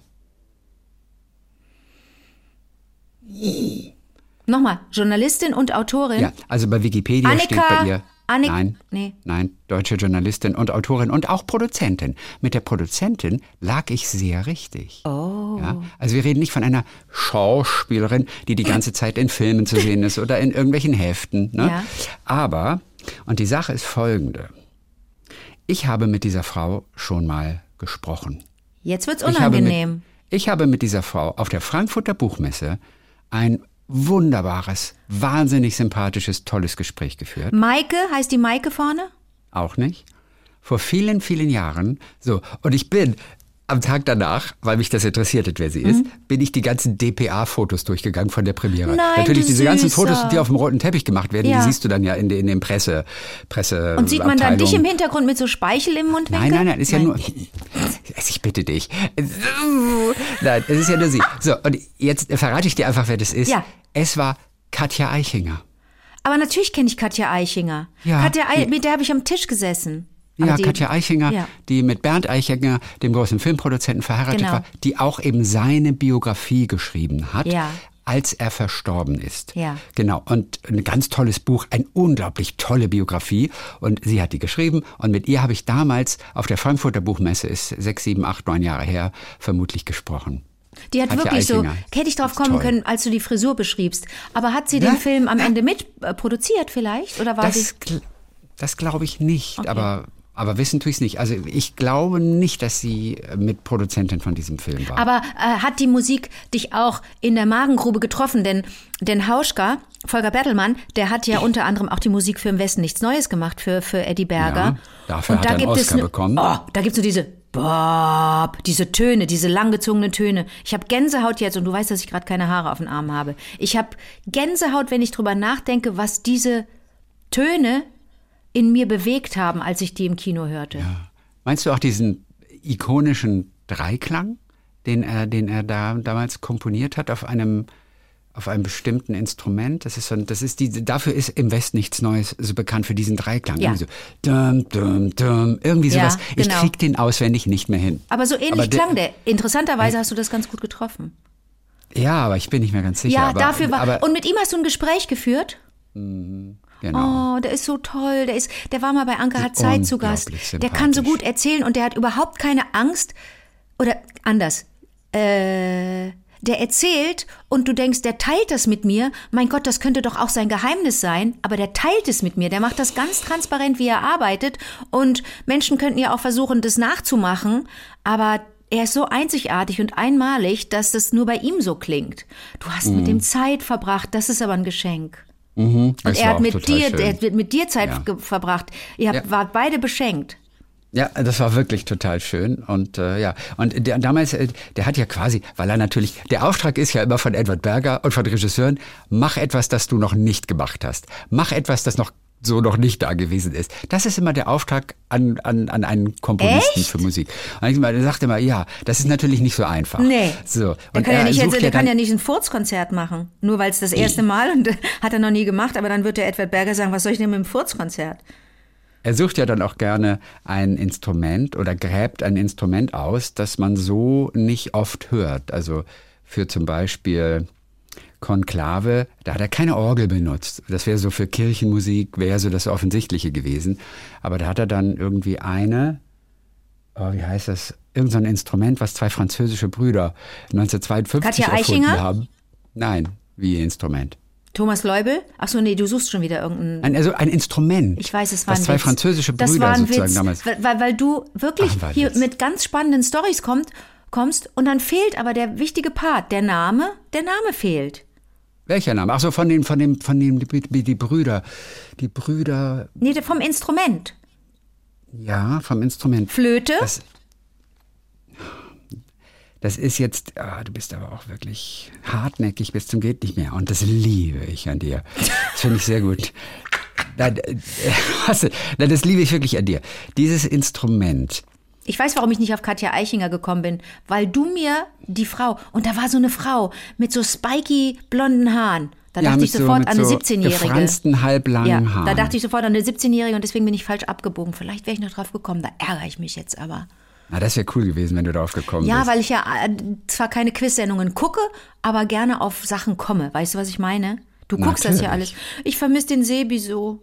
Nochmal, Journalistin und Autorin. Ja, also bei Wikipedia Annika- steht bei ihr. Annik- Nein, nee. nein, deutsche Journalistin und Autorin und auch Produzentin. Mit der Produzentin lag ich sehr richtig. Oh. Ja, also wir reden nicht von einer Schauspielerin, die die ganze Zeit in Filmen zu sehen ist oder in irgendwelchen Heften. Ne? Ja. Aber, und die Sache ist folgende. Ich habe mit dieser Frau schon mal gesprochen. Jetzt wird's Ich habe, unangenehm. mit, ich habe mit dieser Frau auf der Frankfurter Buchmesse ein wunderbares, wahnsinnig sympathisches, tolles Gespräch geführt. Maike, heißt die Maike vorne? Auch nicht. Vor vielen, vielen Jahren. So, und ich bin am Tag danach, weil mich das interessiert hat, wer sie ist, bin ich die ganzen D P A-Fotos durchgegangen von der Premiere. Nein, Natürlich du diese ganzen Süßer. Fotos, die auf dem roten Teppich gemacht werden, Ja. die siehst du dann ja in, de, in den Presse, Presse Und sieht man dann dich im Abteilungen. Hintergrund mit so Speichel im Mundwinkel? Nein, nein, nein, ist ja nur. Ich bitte dich. Nein, es ist ja nur sie. So, und jetzt verrate ich dir einfach, wer das ist. Ja. Es war Katja Eichinger. Aber natürlich kenne ich Katja Eichinger. Ja. Katja Ei- Ja. mit der habe ich am Tisch gesessen. Ja, Aber die- Katja Eichinger, Ja. die mit Bernd Eichinger, dem großen Filmproduzenten, verheiratet Genau. war, die auch eben seine Biografie geschrieben hat, Ja. als er verstorben ist. Ja. Genau, und ein ganz tolles Buch, eine unglaublich tolle Biografie. Und sie hat die geschrieben und mit ihr habe ich damals auf der Frankfurter Buchmesse, ist sechs, sieben, acht, neun Jahre her, vermutlich gesprochen. Die hat Katja wirklich Eichinger. so, hätte ich drauf Ist kommen toll. können, als du die Frisur beschriebst. Aber hat sie den Ja. Film am Ende mit äh, produziert vielleicht? Oder war Das, die? gl- das glaube ich nicht, Okay. aber, aber wissen tue ich es nicht. Also ich glaube nicht, dass sie mit Produzentin von diesem Film war. Aber äh, hat die Musik dich auch in der Magengrube getroffen? Denn, denn Hauschka, Volker Bertelmann, der hat ja unter anderem auch die Musik für Im Westen nichts Neues gemacht, für, für Eddie Berger. Ja, dafür hat er einen Oscar ne- bekommen. Oh, da gibt es so diese Bob, diese Töne, diese langgezogenen Töne. Ich habe Gänsehaut jetzt und du weißt, dass ich gerade keine Haare auf den Armen habe. Ich habe Gänsehaut, wenn ich drüber nachdenke, was diese Töne in mir bewegt haben, als ich die im Kino hörte. Meinst du auch diesen ikonischen Dreiklang, den er, den er da damals komponiert hat auf einem, auf einem bestimmten Instrument? Das ist so, das ist die, dafür ist Im Westen nichts Neues so bekannt für diesen Dreiklang. Ja. Irgendwie so, dum, dum, dum, irgendwie Ja, sowas. Ich genau. krieg den auswendig nicht mehr hin. Aber so ähnlich Aber der- klang der. Interessanterweise hast du das ganz gut getroffen. Ja, aber ich bin nicht mehr ganz sicher. Ja, aber, dafür war. Aber, und mit ihm hast du ein Gespräch geführt? genau. Oh, der ist so toll. Der ist, der war mal bei Anke hat Zeit zu Gast. Unglaublich Der kann so sympathisch. gut erzählen und der hat überhaupt keine Angst. Oder anders. Äh, der erzählt und du denkst, der teilt das mit mir. Mein Gott, das könnte doch auch sein Geheimnis sein. Aber der teilt es mit mir. Der macht das ganz transparent, wie er arbeitet. Und Menschen könnten ja auch versuchen, das nachzumachen. Aber er ist so einzigartig und einmalig, dass das nur bei ihm so klingt. Du hast Mhm. mit ihm Zeit verbracht. Das ist aber ein Geschenk. Das Und er war hat auch mit total dir, schön. der hat mit dir Zeit Ja. ge- verbracht. Ihr habt, Ja. wart beide beschenkt. Ja, das war wirklich total schön und äh, ja und der damals, äh, der hat ja quasi, weil er natürlich, der Auftrag ist ja immer von Edward Berger und von Regisseuren, mach etwas, das du noch nicht gemacht hast, mach etwas, das noch so noch nicht da gewesen ist. Das ist immer der Auftrag an, an, an einen Komponisten Echt? für Musik. Und ich mal, der sagt immer, ja, das ist natürlich nicht so einfach. Nee. So. Der Und kann, ja er nicht, jetzt, sucht der kann dann- ja nicht ein Furzkonzert machen. Nur weil es das erste Mal und hat er noch nie gemacht. Aber dann wird der Edward Berger sagen, was soll ich denn mit dem Furzkonzert? Er sucht ja dann auch gerne ein Instrument oder gräbt ein Instrument aus, das man so nicht oft hört. Also für zum Beispiel Konklave, da hat er keine Orgel benutzt. Das wäre so für Kirchenmusik, wäre so das Offensichtliche gewesen. Aber da hat er dann irgendwie eine, oh, wie heißt das, irgend so ein Instrument, was zwei französische Brüder neunzehnhundertzweiundfünfzig Katja erfunden Eichinger? haben. Nein, wie Instrument. Thomas Leubel? Ach so, nee, du suchst schon wieder irgendein... Ein, also ein Instrument. Ich weiß, es war was ein zwei Witz. französische Das Brüder war ein sozusagen Witz, damals. weil, weil, weil du wirklich Ach, war ein hier Witz. mit ganz spannenden Storys kommt, kommst und dann fehlt aber der wichtige Part, der Name, der Name fehlt. Welcher Name? Ach so, von dem, von dem, von dem, die, die, die Brüder, die Brüder, Nee, der vom Instrument. ja, vom Instrument. Flöte? Das, das ist jetzt, ah, du bist aber auch wirklich hartnäckig bis zum geht nicht mehr. Und das liebe ich an dir. Das finde ich sehr gut. Nein, äh, was, nein, das liebe ich wirklich an dir. Dieses Instrument. Ich weiß, warum ich nicht auf Katja Eichinger gekommen bin, weil du mir die Frau, und da war so eine Frau mit so spiky blonden Haaren. Da ja, dachte mit ich sofort so, mit an eine so siebzehnjährige. gefransten, halblangen Ja, Haaren. da dachte ich sofort an eine siebzehnjährige und deswegen bin ich falsch abgebogen. Vielleicht wäre ich noch drauf gekommen, da ärgere ich mich jetzt aber. Na, das wäre cool gewesen, wenn du darauf gekommen Ja, bist. weil ich ja äh, zwar keine Quiz-Sendungen gucke, aber gerne auf Sachen komme. Weißt du, was ich meine? Du guckst das ja alles. Natürlich. Ich vermisse den Sebi so.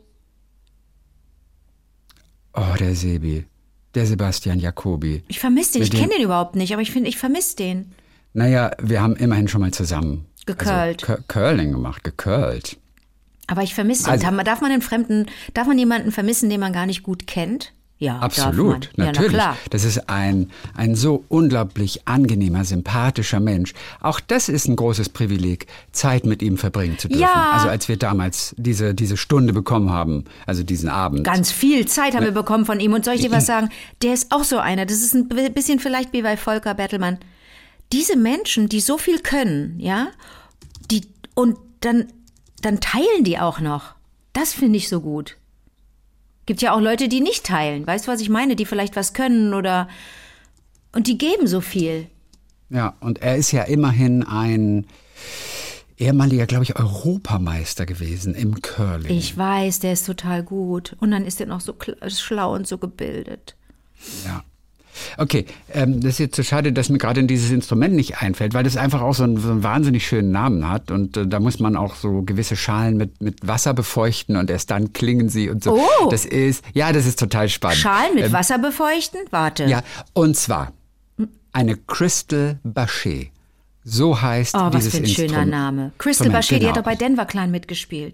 Oh, der Sebi. Der Sebastian Jacobi. Ich vermisse den. Ich Mit dem- kenne den überhaupt nicht, aber ich finde, ich vermisse den. Naja, wir haben immerhin schon mal zusammen Gecurlt. Also, Cur- Curling gemacht, gecurlt. Aber ich vermisse den. Also- Darf man- darf man einen Fremden, darf man jemanden vermissen, den man gar nicht gut kennt? Ja, Absolut, darf man. Ja, natürlich. na klar. Das ist ein, ein so unglaublich angenehmer, sympathischer Mensch. Auch das ist ein großes Privileg, Zeit mit ihm verbringen zu dürfen. Ja. Also als wir damals diese, diese Stunde bekommen haben, also diesen Abend. Ganz viel Zeit haben wir bekommen von ihm. Und soll ich dir was sagen? Der ist auch so einer. Das ist ein bisschen vielleicht wie bei Volker Bertelmann. Diese Menschen, die so viel können, ja, die, und dann, dann teilen die auch noch. Das finde ich so gut. Gibt ja auch Leute, die nicht teilen. Weißt du, was ich meine? Die vielleicht was können oder, und die geben so viel. Ja, und er ist ja immerhin ein ehemaliger, glaube ich, Europameister gewesen im Curling. Ich weiß, der ist total gut. Und dann ist er noch so kl- schlau und so gebildet. Ja. Okay, ähm, das ist jetzt so schade, dass mir gerade dieses Instrument nicht einfällt, weil das einfach auch so einen, so einen wahnsinnig schönen Namen hat und äh, da muss man auch so gewisse Schalen mit, mit Wasser befeuchten und erst dann klingen sie und so. Oh. Das ist, ja, das ist total spannend. Schalen mit Ähm, Wasser befeuchten? Warte. Ja, und zwar eine Crystal Bachet. So heißt Oh, was dieses für ein schöner Instrument. Name. Crystal Moment, Bachet, die hat genau. doch bei Denver Clan mitgespielt.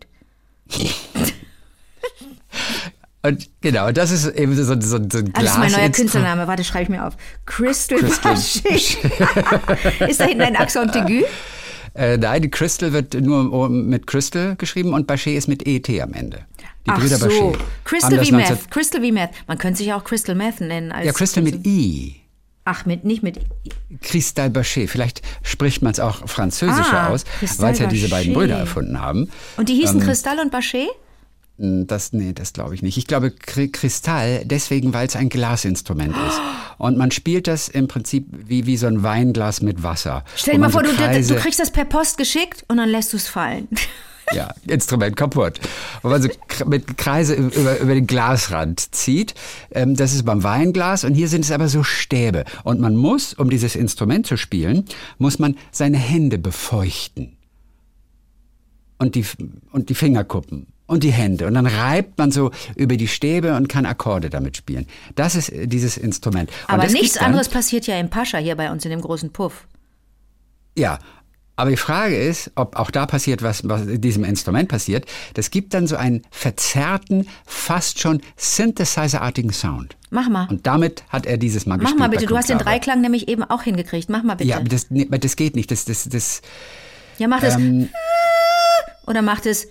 Und genau, das ist eben so, so, so ein Ah, das ist mein neuer Glasinstrument. Künstlername. Warte, schreibe ich mir auf. Crystal, Crystal Bachet. Ist da hinten ein Accent aigu? Äh, nein, die Crystal wird nur mit Crystal geschrieben und Bachet ist mit E T am Ende. Die Ach Brüder so. Bachet. haben Crystal das wie Meth. neunzehn Crystal wie Meth. Man könnte sich auch Crystal Meth nennen. Als Ja, Crystal mit I. Ach, mit, nicht mit. Cristal Bachet. Vielleicht spricht man es auch französischer Ah, aus, Cristal weil es ja diese beiden Bachet. Brüder erfunden haben. Und die hießen Kristall und Bachet? Das, nee, das glaube ich nicht. Ich glaube Kri- Kristall, deswegen, weil es ein Glasinstrument ist. Und man spielt das im Prinzip wie, wie so ein Weinglas mit Wasser. Stell Wo dir mal man vor, so du, Kreise, du kriegst das per Post geschickt und dann lässt du es fallen. Ja, Instrument kaputt. Wo man so kr- mit Kreise über, über den Glasrand zieht. Ähm, das ist beim Weinglas und hier sind es aber so Stäbe. Und man muss, um dieses Instrument zu spielen, muss man seine Hände befeuchten. Und die, und die Fingerkuppen. Und die Hände. Und dann reibt man so über die Stäbe und kann Akkorde damit spielen. Das ist äh, dieses Instrument. Und Aber das nichts gibt dann- anderes passiert ja im Pascha hier bei uns in dem großen Puff. Ja, aber die Frage ist, ob auch da passiert, was, was in diesem Instrument passiert. Das gibt dann so einen verzerrten, fast schon Synthesizer-artigen Sound. Mach mal. Und damit hat er dieses Mal Mach gespielt. mal bitte. bei Du hast den Konklave. Dreiklang nämlich eben auch hingekriegt. Mach mal bitte. Ja, aber das, nee, aber das geht nicht. Das, das, das, Ja, mach das. ähm, Oder mach das.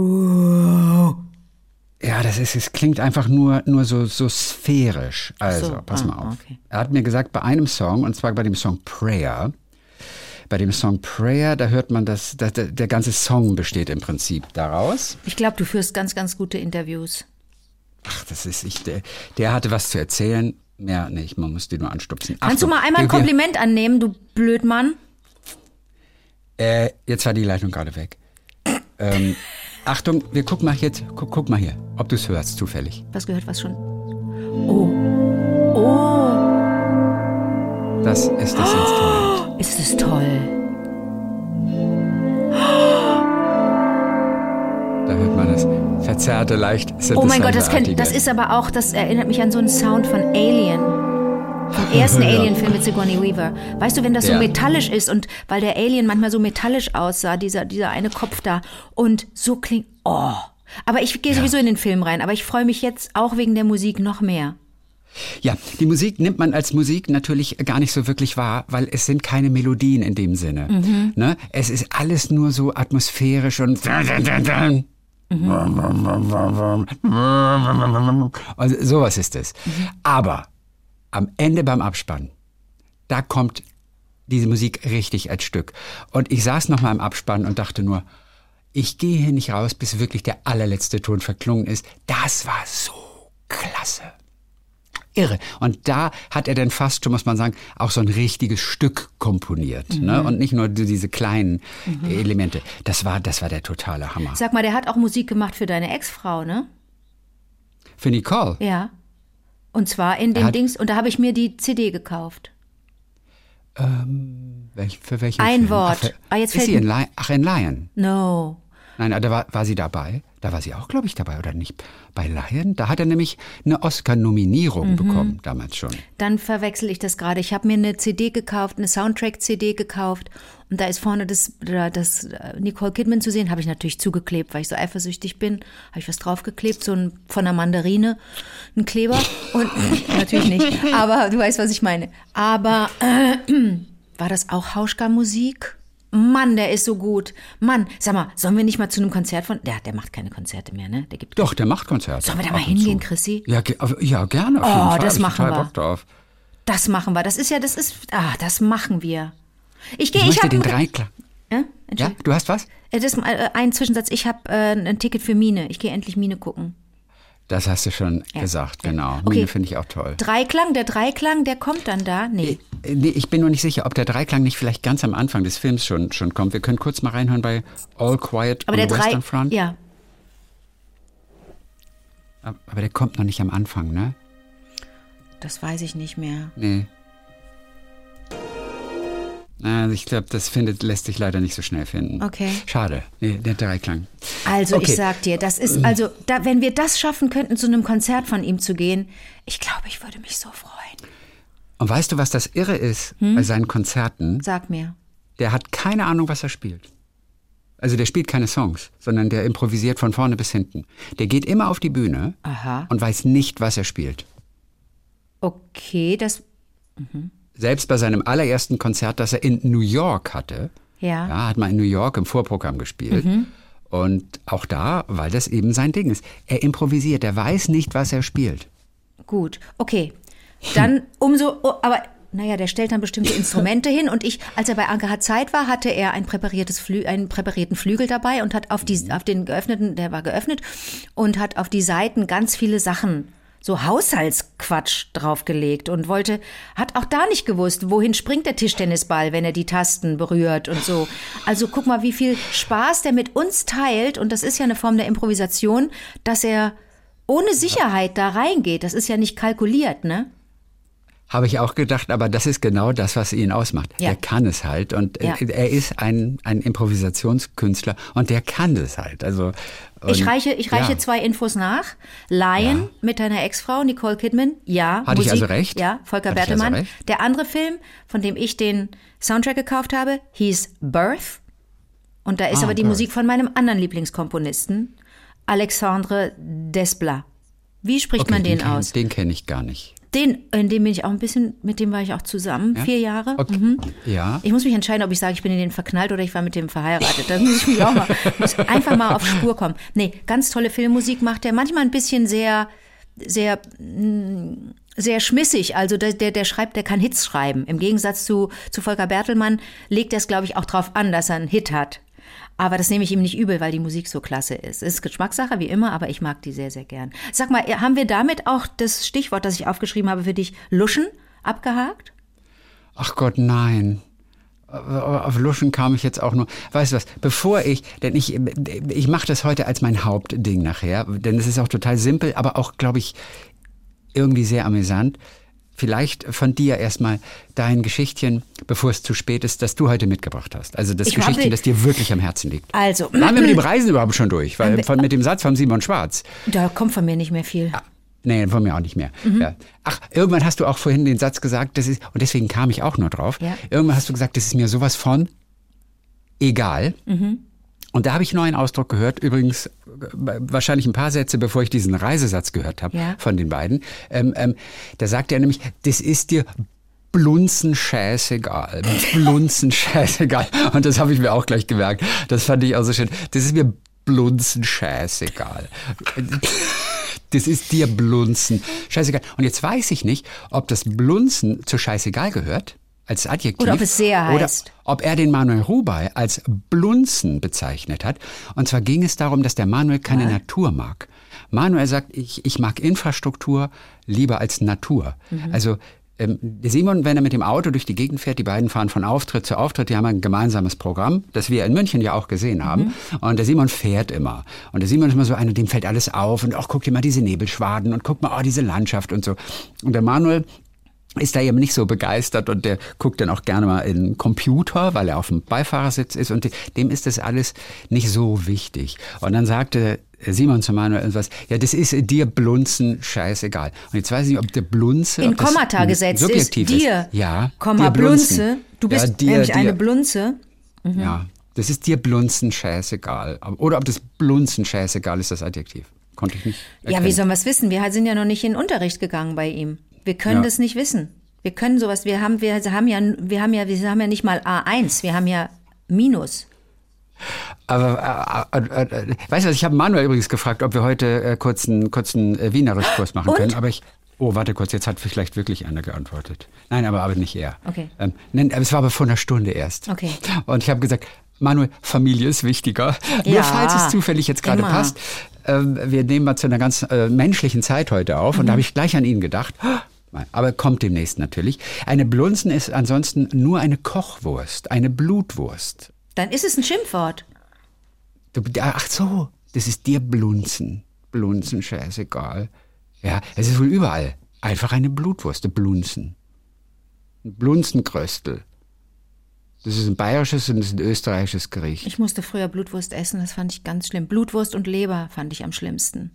ja, das ist, es klingt einfach nur, nur so, so sphärisch. Also, so, pass ah, mal auf. okay. Er hat mir gesagt, bei einem Song, und zwar bei dem Song Prayer, Bei dem Song Prayer, da hört man, dass, dass der, der ganze Song besteht im Prinzip daraus. Ich glaube, du führst ganz, ganz gute Interviews. Ach, das ist ich. Der, der hatte was zu erzählen. Mehr nicht, man muss die nur anstupsen. Kannst Achtung, du mal einmal ein wir- wir- Kompliment annehmen, du Blödmann? Äh, jetzt war die Leitung gerade weg. ähm, Achtung, wir gucken mal jetzt, guck, guck mal hier, ob du es hörst zufällig. Was gehört was schon? Oh. Oh. Das ist das Instrument. Ist es toll. Da hört man das verzerrte, leicht Oh mein Gott, das, kennt, Synthesizer-artige. das ist aber auch, das erinnert mich an so einen Sound von Alien. Vom ersten Ja. Alien-Film mit Sigourney Weaver. Weißt du, wenn das so Ja. metallisch ist und weil der Alien manchmal so metallisch aussah, dieser, dieser eine Kopf da und so klingt, oh. Aber ich gehe sowieso in den Film rein, aber ich freue mich jetzt auch wegen der Musik noch mehr. Ja, die Musik nimmt man als Musik natürlich gar nicht so wirklich wahr, weil es sind keine Melodien in dem Sinne. Mhm. Ne? Es ist alles nur so atmosphärisch und also sowas ist es. Aber am Ende beim Abspann, da kommt diese Musik richtig als Stück. Und ich saß noch mal im Abspann und dachte nur, ich gehe hier nicht raus, bis wirklich der allerletzte Ton verklungen ist. Das war so klasse. Irre. Und da hat er dann fast schon, muss man sagen, auch so ein richtiges Stück komponiert. Mhm. Ne? Und nicht nur diese kleinen mhm. Elemente. Das war, das war der totale Hammer. Sag mal, der hat auch Musik gemacht für deine Ex-Frau, ne? Für Nicole. Ja. Und zwar in dem hat- Dings, und da habe ich mir die C D gekauft. Ähm, welch, für welchen Ein Film? Wort. Ach, für, Ah, jetzt ist fällt sie mir- in Lion? Ach, in Lion. No. Nein, da war, war sie dabei. Da war sie auch, glaube ich, dabei, oder nicht? Bei Lion? Da hat er nämlich eine Oscar-Nominierung Mhm. bekommen, damals schon. Dann verwechsel ich das gerade. Ich habe mir eine C D gekauft, eine Soundtrack-C D gekauft. Und da ist vorne das, das Nicole Kidman zu sehen. Habe ich natürlich zugeklebt, weil ich so eifersüchtig bin. Habe ich was draufgeklebt, so ein, von einer Mandarine, ein Kleber. Und natürlich nicht. Aber du weißt, was ich meine. Aber äh, war das auch Hauschka-Musik? Mann, der ist so gut. Mann, sag mal, sollen wir nicht mal zu einem Konzert von... Der, der macht keine Konzerte mehr, ne? Der gibt Doch, der macht Konzerte. Sollen wir da ab mal und hingehen, zu. Chrissy? Ja, ge ja, gerne. Auf Oh, jeden Fall. das Hab ich machen total wir. Bock drauf. Das machen wir. Das ist ja, das ist... Ah, das machen wir. Ich gehe, Ich ich, möchte habe... den Dreiklang. Ja? Ja, Entschuldigung. du hast was? Äh, Das ist äh, ein Zwischensatz. Ich habe äh, ein Ticket für Mine. Ich gehe endlich Mine gucken. Das hast du schon Ja. gesagt, Ja. genau. Okay. Mine finde ich auch toll. Dreiklang, der Dreiklang, der kommt dann da? Nee. Äh, Nee, ich bin nur nicht sicher, ob der Dreiklang nicht vielleicht ganz am Anfang des Films schon, schon kommt. Wir können kurz mal reinhören bei All Quiet Aber on der the Drei... Western Front. Ja. Aber der kommt noch nicht am Anfang, ne? Das weiß ich nicht mehr. Nee. Also ich glaube, das findet, lässt sich leider nicht so schnell finden. Okay. Schade. Nee, der Dreiklang. Also Okay. ich sag dir, das ist, also, da, wenn wir das schaffen könnten, zu einem Konzert von ihm zu gehen, ich glaube, ich würde mich so freuen. Und weißt du, was das Irre ist Hm? bei seinen Konzerten? Sag mir. Der hat keine Ahnung, was er spielt. Also der spielt keine Songs, sondern der improvisiert von vorne bis hinten. Der geht immer auf die Bühne Aha. und weiß nicht, was er spielt. Okay, das, Selbst bei seinem allerersten Konzert, das er in New York hatte, ja. ja, hat man in New York im Vorprogramm gespielt. Und auch da, weil das eben sein Ding ist. Er improvisiert, er weiß nicht, was er spielt. Gut, okay. Dann umso, oh, aber naja, der stellt dann bestimmte Instrumente hin und ich, als er bei Anke hat Zeit war, hatte er ein präpariertes Flü einen präparierten Flügel dabei und hat auf die, auf den geöffneten, der war geöffnet und hat auf die Seiten ganz viele Sachen, so Haushaltsquatsch draufgelegt und wollte, hat auch da nicht gewusst, wohin springt der Tischtennisball, wenn er die Tasten berührt und so. Also guck mal, wie viel Spaß der mit uns teilt und das ist ja eine Form der Improvisation, dass er ohne Sicherheit da reingeht. Das ist ja nicht kalkuliert, ne? Habe ich auch gedacht, aber das ist genau das, was ihn ausmacht. Ja. Er kann es halt und Ja. er ist ein, ein Improvisationskünstler und der kann es halt. Also, und, Ich reiche, ich reiche ja. zwei Infos nach. Lion Ja. mit deiner Ex-Frau Nicole Kidman, ja. Hatte ich Musik, also recht? Ja, Volker Hatte ich also Bertelmann. recht? Der andere Film, von dem ich den Soundtrack gekauft habe, hieß Birth. Und da ist Ah, aber die Birth. Musik von meinem anderen Lieblingskomponisten, Alexandre Desplat. Wie spricht Okay, man den, kenn- aus? Den kenne ich gar nicht. Den, in dem bin ich auch ein bisschen, mit dem war ich auch zusammen, Ja? vier Jahre. Okay. Mhm. Ja. Ich muss mich entscheiden, ob ich sage, ich bin in den verknallt oder ich war mit dem verheiratet. Da muss ich mich auch mal, muss einfach mal auf Spur kommen. Nee, ganz tolle Filmmusik macht er. Manchmal ein bisschen sehr, sehr, mh, sehr schmissig. Also der, der, der schreibt, der kann Hits schreiben. Im Gegensatz zu, zu Volker Bertelmann legt er es, glaube ich, auch drauf an, dass er einen Hit hat. Aber das nehme ich ihm nicht übel, weil die Musik so klasse ist. Es ist Geschmackssache, wie immer, aber ich mag die sehr, sehr gern. Sag mal, haben wir damit auch das Stichwort, das ich aufgeschrieben habe für dich, Luschen, abgehakt? Ach Gott, nein. Auf Luschen kam ich jetzt auch nur. Weißt du was, bevor ich, denn ich, ich mache das heute als mein Hauptding nachher, denn es ist auch total simpel, aber auch, glaube ich, irgendwie sehr amüsant. Vielleicht von dir erstmal dein Geschichtchen, bevor es zu spät ist, das du heute mitgebracht hast. Also das Ich Geschichtchen, habe- das dir wirklich am Herzen liegt. Also, Waren wir mit dem Reisen überhaupt schon durch? Weil wir- von, mit dem Satz von Simon Schwarz. da kommt von mir nicht mehr viel. Nee, von mir auch nicht mehr. Mhm. Ja. Ach, irgendwann hast du auch vorhin den Satz gesagt, das ist, und deswegen kam ich auch nur drauf. Ja. Irgendwann hast du gesagt, das ist mir sowas von egal. Mhm. Und da habe ich einen neuen Ausdruck gehört, übrigens äh, wahrscheinlich ein paar Sätze, bevor ich diesen Reisesatz gehört habe Ja. von den beiden. Ähm, ähm, da sagte er nämlich, das ist dir blunzen scheißegal. Blunzen scheißegal. Und das habe ich mir auch gleich gemerkt. Das fand ich auch so schön. Das ist mir blunzen scheißegal. Das ist dir Blunzen scheißegal. Und jetzt weiß ich nicht, ob das Blunzen zu scheißegal gehört, als Adjektiv. Oder ob es sehr heißt. Oder ob er den Manuel Rubey als Blunzen bezeichnet hat. Und zwar ging es darum, dass der Manuel keine Ja. Natur mag. Manuel sagt, ich, ich mag Infrastruktur lieber als Natur. Mhm. Also ähm, der Simon, wenn er mit dem Auto durch die Gegend fährt, die beiden fahren von Auftritt zu Auftritt, die haben ein gemeinsames Programm, das wir in München ja auch gesehen haben. Mhm. Und der Simon fährt immer. Und der Simon ist immer so einer, dem fällt alles auf. Und auch guck dir mal diese Nebelschwaden und guck mal, oh, diese Landschaft und so. Und der Manuel ist da eben nicht so begeistert und der guckt dann auch gerne mal in den Computer, weil er auf dem Beifahrersitz ist und dem ist das alles nicht so wichtig. Und dann sagte Simon zu Manuel etwas, ja, das ist dir Blunzen scheißegal. Und jetzt weiß ich nicht, ob der Blunze... In ob das Kommata gesetzt ist subjektiv dir, Ja, Komma, dir Blunzen. Blunze. Du bist ja, dir, nämlich dir, eine Blunze. Ja, das ist dir Blunzen scheißegal. Oder ob das Blunzen scheißegal ist, das Adjektiv. Konnte ich nicht Ja, erkennen. wie sollen wir es wissen? Wir sind ja noch nicht in den Unterricht gegangen bei ihm. Wir können Ja. das nicht wissen. Wir können sowas, wir haben, wir haben ja, wir haben ja, wir haben ja nicht mal A eins, wir haben ja Minus. Aber äh, äh, äh, weißt du was, ich habe Manuel übrigens gefragt, ob wir heute äh, kurz einen kurzen äh, Wienerischkurs machen Und? können. Aber ich, oh, warte kurz, jetzt hat vielleicht wirklich einer geantwortet. Nein, aber, aber nicht er. Okay. Ähm, nein, es war aber vor einer Stunde erst. Okay. Und ich habe gesagt, Manuel, Familie ist wichtiger. Ja, Nur falls es zufällig jetzt gerade immer. passt. Ähm, wir nehmen mal zu einer ganz äh, menschlichen Zeit heute auf. Und da habe ich gleich an ihn gedacht. Aber kommt demnächst natürlich. Eine Blunzen ist ansonsten nur eine Kochwurst, eine Blutwurst. Dann ist es ein Schimpfwort. Du, ach so, das ist dir Blunzen. Blunzen, scheißegal. Ja, es ist wohl überall. Einfach eine Blutwurst, ein Blunzen. Ein Blunzenkröstel. Das ist ein bayerisches und das ist ein österreichisches Gericht. Ich musste früher Blutwurst essen, das fand ich ganz schlimm. Blutwurst und Leber fand ich am schlimmsten.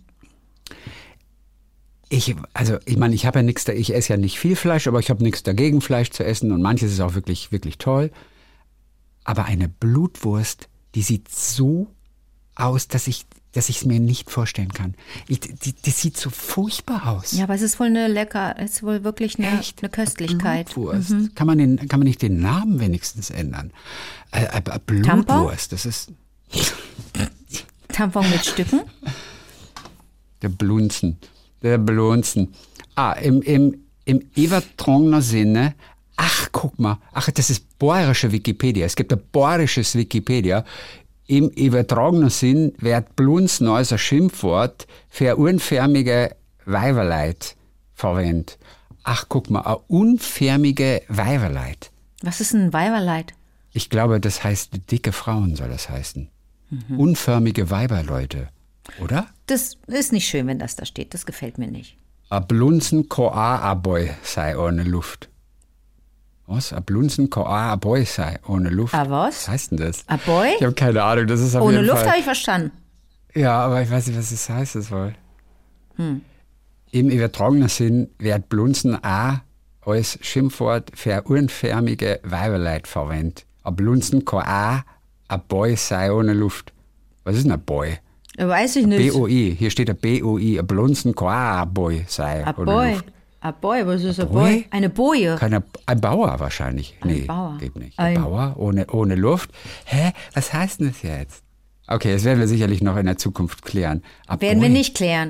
Ich, also, ich meine, ich habe ja nichts da, ich esse ja nicht viel Fleisch, aber ich habe nichts dagegen, Fleisch zu essen und manches ist auch wirklich, wirklich toll. Aber eine Blutwurst, die sieht so aus, dass ich, dass ich es mir nicht vorstellen kann. Ich, die, die sieht so furchtbar aus. Ja, aber es ist wohl eine lecker, es ist wohl wirklich eine, Echt? eine Köstlichkeit. Blutwurst. Kann man den, kann man nicht den Namen wenigstens ändern? Äh, äh, Blutwurst, das ist Tampon mit Stücken. der Blunzen. Der Blunzen. Ah, im, im, im übertragenen Sinne, ach, guck mal, ach, das ist bayerische Wikipedia. Es gibt ein bayerisches Wikipedia. Im übertragenen Sinn wird Blunzen als ein Schimpfwort für unförmige Weiberleid verwendet. Ach, guck mal, ein unförmige Weiberleid. Was ist ein Weiberleid? Ich glaube, das heißt dicke Frauen soll das heißen. Unförmige Weiberleute, oder? Das ist nicht schön, wenn das da steht. Das gefällt mir nicht. A Blunzen ko a a Boy sei ohne Luft. Was? A Blunzen ko a a Boy sei ohne Luft. A was? Was heißt denn das? A Boy? Ich habe keine Ahnung. Das ist auf Ohne jeden Luft Fall. habe ich verstanden. Ja, aber ich weiß nicht, was das heißt. Das wohl. Hm. Im übertragenen Sinn wird Blunzen auch als Schimpfwort für unförmige Weiberleid verwendet. A Blunzen ko a a Boy sei ohne Luft. Was ist denn ein Boy? Weiß ich nicht. B O I. Hier steht ein B O I. A Blunzen ko a a Boy sei A ohne Boy. Luft. A Boy, was ist a Boy? Boy? Eine Boje. Keine, ein Bauer wahrscheinlich. Ein nee, Bauer. geht nicht. Ein, Ein- Bauer ohne, ohne Luft. Hä? Was heißt denn das jetzt? Okay, das werden wir sicherlich noch in der Zukunft klären. A Werden wir Boy. nicht klären.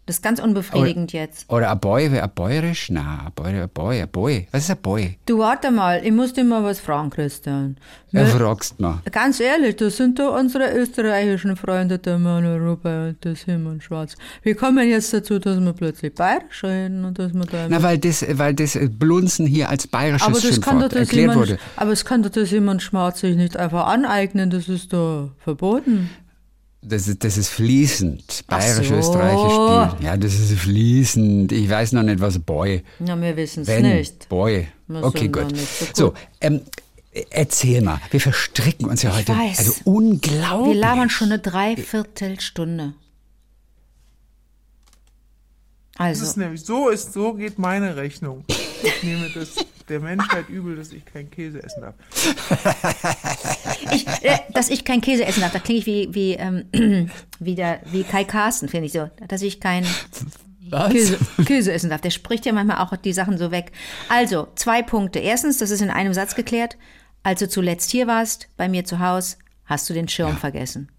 Das ist ganz unbefriedigend jetzt. Oder ein Boy, wäre ein Bäuerisch? Na, ein Boy, ein Boy, ein Boy. Was ist ein Boy? Du, warte mal, ich muss dir mal was fragen, Christian. Ja, Wir- fragst mal. Ganz ehrlich, das sind doch unsere österreichischen Freunde, der Manuel Rupert und das Simon Schwarz. Wie kommen wir jetzt dazu, dass wir plötzlich bayerisch reden und dass wir da... Na, weil das, weil das Blunzen hier als bayerisches aber das kann doch Schimpfwort der erklärt Simon, wurde. aber es kann doch der Simon Schwarz sich nicht einfach aneignen, das ist doch verboten. Das ist, das ist fließend. Ach Bayerisch, so. Österreichisch spielen. Ja, das ist fließend. Ich weiß noch nicht, was Boy. Ja, wir wissen es Wenn, nicht. Boy. Wir Okay, sind noch gut. nicht so gut. So, ähm, erzähl mal. Wir verstricken uns ja heute. weiß. Also unglaublich. Wir labern schon eine Dreiviertelstunde. Das Also, ist nämlich, so ist, so geht meine Rechnung. Ich nehme das der Menschheit übel, dass ich keinen Käse essen darf. ich, äh, dass ich keinen Käse essen darf, da klinge ich wie, wie, ähm, wie, der, wie Kai Carsten, finde ich so. Dass ich keinen Was? Käse, Käse essen darf. Der spricht ja manchmal auch die Sachen so weg. Also, zwei Punkte. Erstens, das ist in einem Satz geklärt. Als du zuletzt hier warst, bei mir zu Hause, hast du den Schirm vergessen.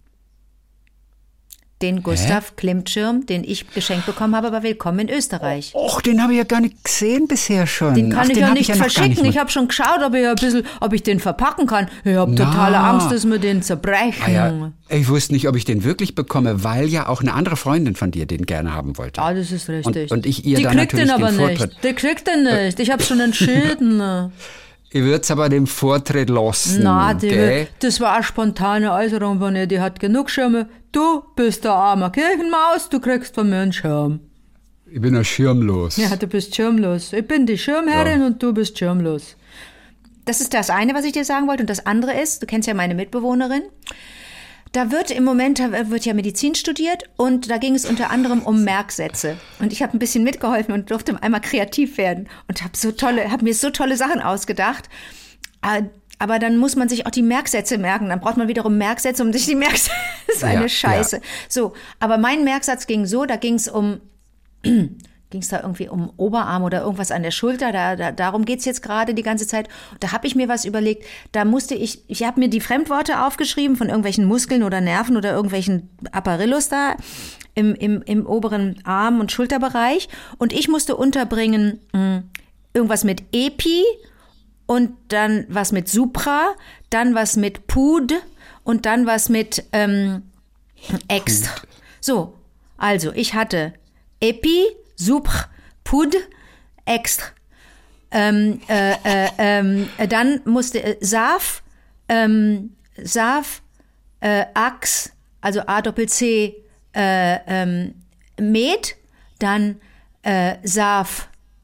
Den Gustav Klimt-Schirm, den ich geschenkt bekommen habe, bei Willkommen in Österreich. Och, den habe ich ja gar nicht gesehen bisher schon. Den kann Ach, ich den ja hab nicht noch gar verschicken. mal- Ich habe schon geschaut, ob ich, ein bisschen, ob ich den verpacken kann. Ich habe Na. totale Angst, dass wir den zerbrechen. Ah, ja. Ich wusste nicht, ob ich den wirklich bekomme, weil ja auch eine andere Freundin von dir den gerne haben wollte. Ah, das ist richtig. Und- und ich ihr Die dann kriegt den natürlich aber den nicht. Vortritt- Die kriegt den nicht. Ich habe schon entschieden. Ich würde es aber den Vortritt lassen. Na, die, gell? das war eine spontane Äußerung von ihr. Die hat genug Schirme. Du bist der arme Kirchenmaus, du kriegst von mir einen Schirm. Ich bin ja schirmlos. Ja, du bist schirmlos. Ich bin die Schirmherrin Ja. und du bist schirmlos. Das ist das eine, was ich dir sagen wollte. Und das andere ist, du kennst ja meine Mitbewohnerin. Da wird im Moment da wird ja Medizin studiert und da ging es unter anderem um Merksätze. Und ich habe ein bisschen mitgeholfen und durfte einmal kreativ werden und habe so tolle, habe mir so tolle Sachen ausgedacht. Äh, Aber dann muss man sich auch die Merksätze merken. Dann braucht man wiederum Merksätze, um sich die Merksätze. Das ist eine Ja, Scheiße. ja. So, aber mein Merksatz ging so, da ging es um, ging es da irgendwie um Oberarm oder irgendwas an der Schulter. Da, da, darum geht's jetzt gerade die ganze Zeit. Da habe ich mir was überlegt. Da musste ich, ich habe mir die Fremdworte aufgeschrieben von irgendwelchen Muskeln oder Nerven oder irgendwelchen Apparillos da im, im, im oberen Arm- und Schulterbereich. Und ich musste unterbringen mh, irgendwas mit Epi, und dann was mit Supra, dann was mit Pud und dann was mit ähm, Extra. So, also ich hatte Epi, Supr, Pud, Extra. Ähm, äh, äh, ähm, dann musste äh, Saf, ähm, Saf, äh, Ax, also A Doppel C, äh, ähm, Med, dann äh, Saf,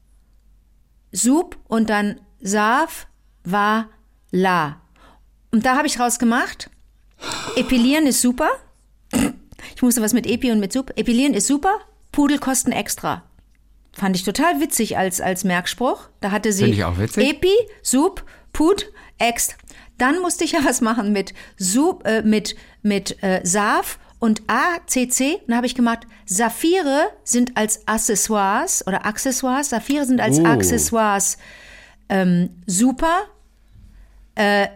Sup und dann Sav war La. Und da habe ich raus gemacht. Epilieren ist super. Ich musste was mit Epi und mit Sup. Epilieren ist super. Pudel kosten extra. Fand ich total witzig als, als Merkspruch. Da hatte sie Finde ich auch witzig. Epi, Sup, Pud, Extra. Dann musste ich ja was machen mit Sup, äh, mit, mit äh, Sav und A C C. Und da habe ich gemacht, Saphire sind als Accessoires oder Accessoires. Saphire sind als Oh. Accessoires Ähm, super, äh,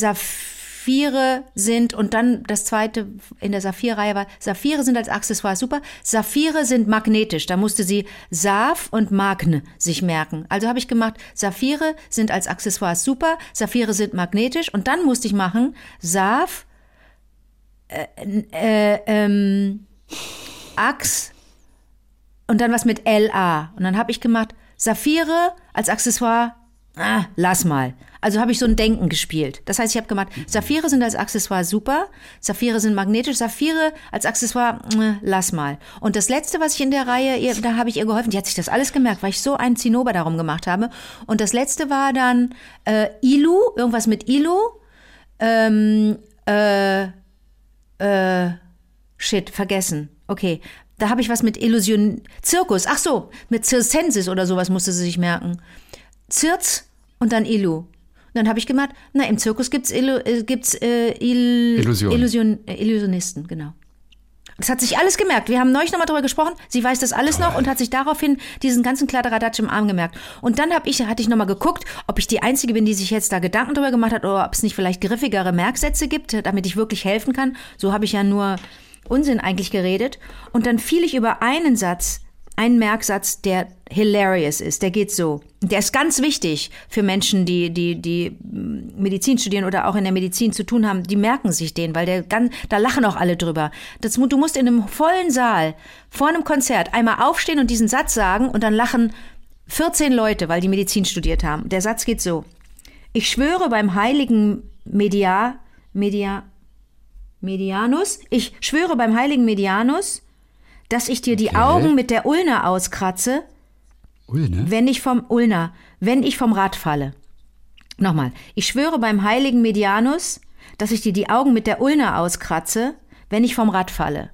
Saphire sind, und dann das zweite in der Saphir-Reihe war, Saphire sind als Accessoire super, Saphire sind magnetisch, da musste sie Sav und Magne sich merken. Also habe ich gemacht, Saphire sind als Accessoires super, Saphire sind magnetisch, und dann musste ich machen, Sav, äh, äh, ähm, Ax, und dann was mit L A. Und dann habe ich gemacht, Saphire als Accessoire, ah, lass mal. Also habe ich so ein Denken gespielt. Das heißt, ich habe gemacht, Saphire sind als Accessoire super, Saphire sind magnetisch, Saphire als Accessoire, äh, lass mal. Und das Letzte, was ich in der Reihe, ihr, da habe ich ihr geholfen, die hat sich das alles gemerkt, weil ich so einen Zinnober darum gemacht habe. Und das Letzte war dann äh, Ilu, irgendwas mit Ilu, ähm, äh, äh, shit, vergessen. Okay, da habe ich was mit Illusion, Zirkus, ach so, mit Circensis oder sowas musste sie sich merken. Zirz und dann Illu. Und dann habe ich gemacht, na, im Zirkus gibt's, Illu, äh, gibt's äh, Il, Illusion. Illusion, äh, Illusionisten, genau. Das hat sich alles gemerkt. Wir haben neulich nochmal drüber gesprochen. Sie weiß das alles noch und hat sich daraufhin diesen ganzen Kladderadatsch im Arm gemerkt. Und dann hab ich, hatte ich nochmal geguckt, ob ich die Einzige bin, die sich jetzt da Gedanken drüber gemacht hat oder ob es nicht vielleicht griffigere Merksätze gibt, damit ich wirklich helfen kann. So habe ich ja nur Unsinn eigentlich geredet. Und dann fiel ich über einen Satz, einen Merksatz, der hilarious ist. Der geht so. Der ist ganz wichtig für Menschen, die, die, die Medizin studieren oder auch in der Medizin zu tun haben. Die merken sich den, weil der ganz, da lachen auch alle drüber. Das, du musst in einem vollen Saal vor einem Konzert einmal aufstehen und diesen Satz sagen und dann lachen vierzehn Leute, weil die Medizin studiert haben. Der Satz geht so. Ich schwöre beim heiligen Media, Media, Medianus, ich schwöre beim heiligen Medianus, dass ich dir die Okay. Augen mit der Ulna auskratze, Ulne? wenn ich vom Ulna, wenn ich vom Rad falle. Nochmal. Ich schwöre beim heiligen Medianus, dass ich dir die Augen mit der Ulna auskratze, wenn ich vom Rad falle.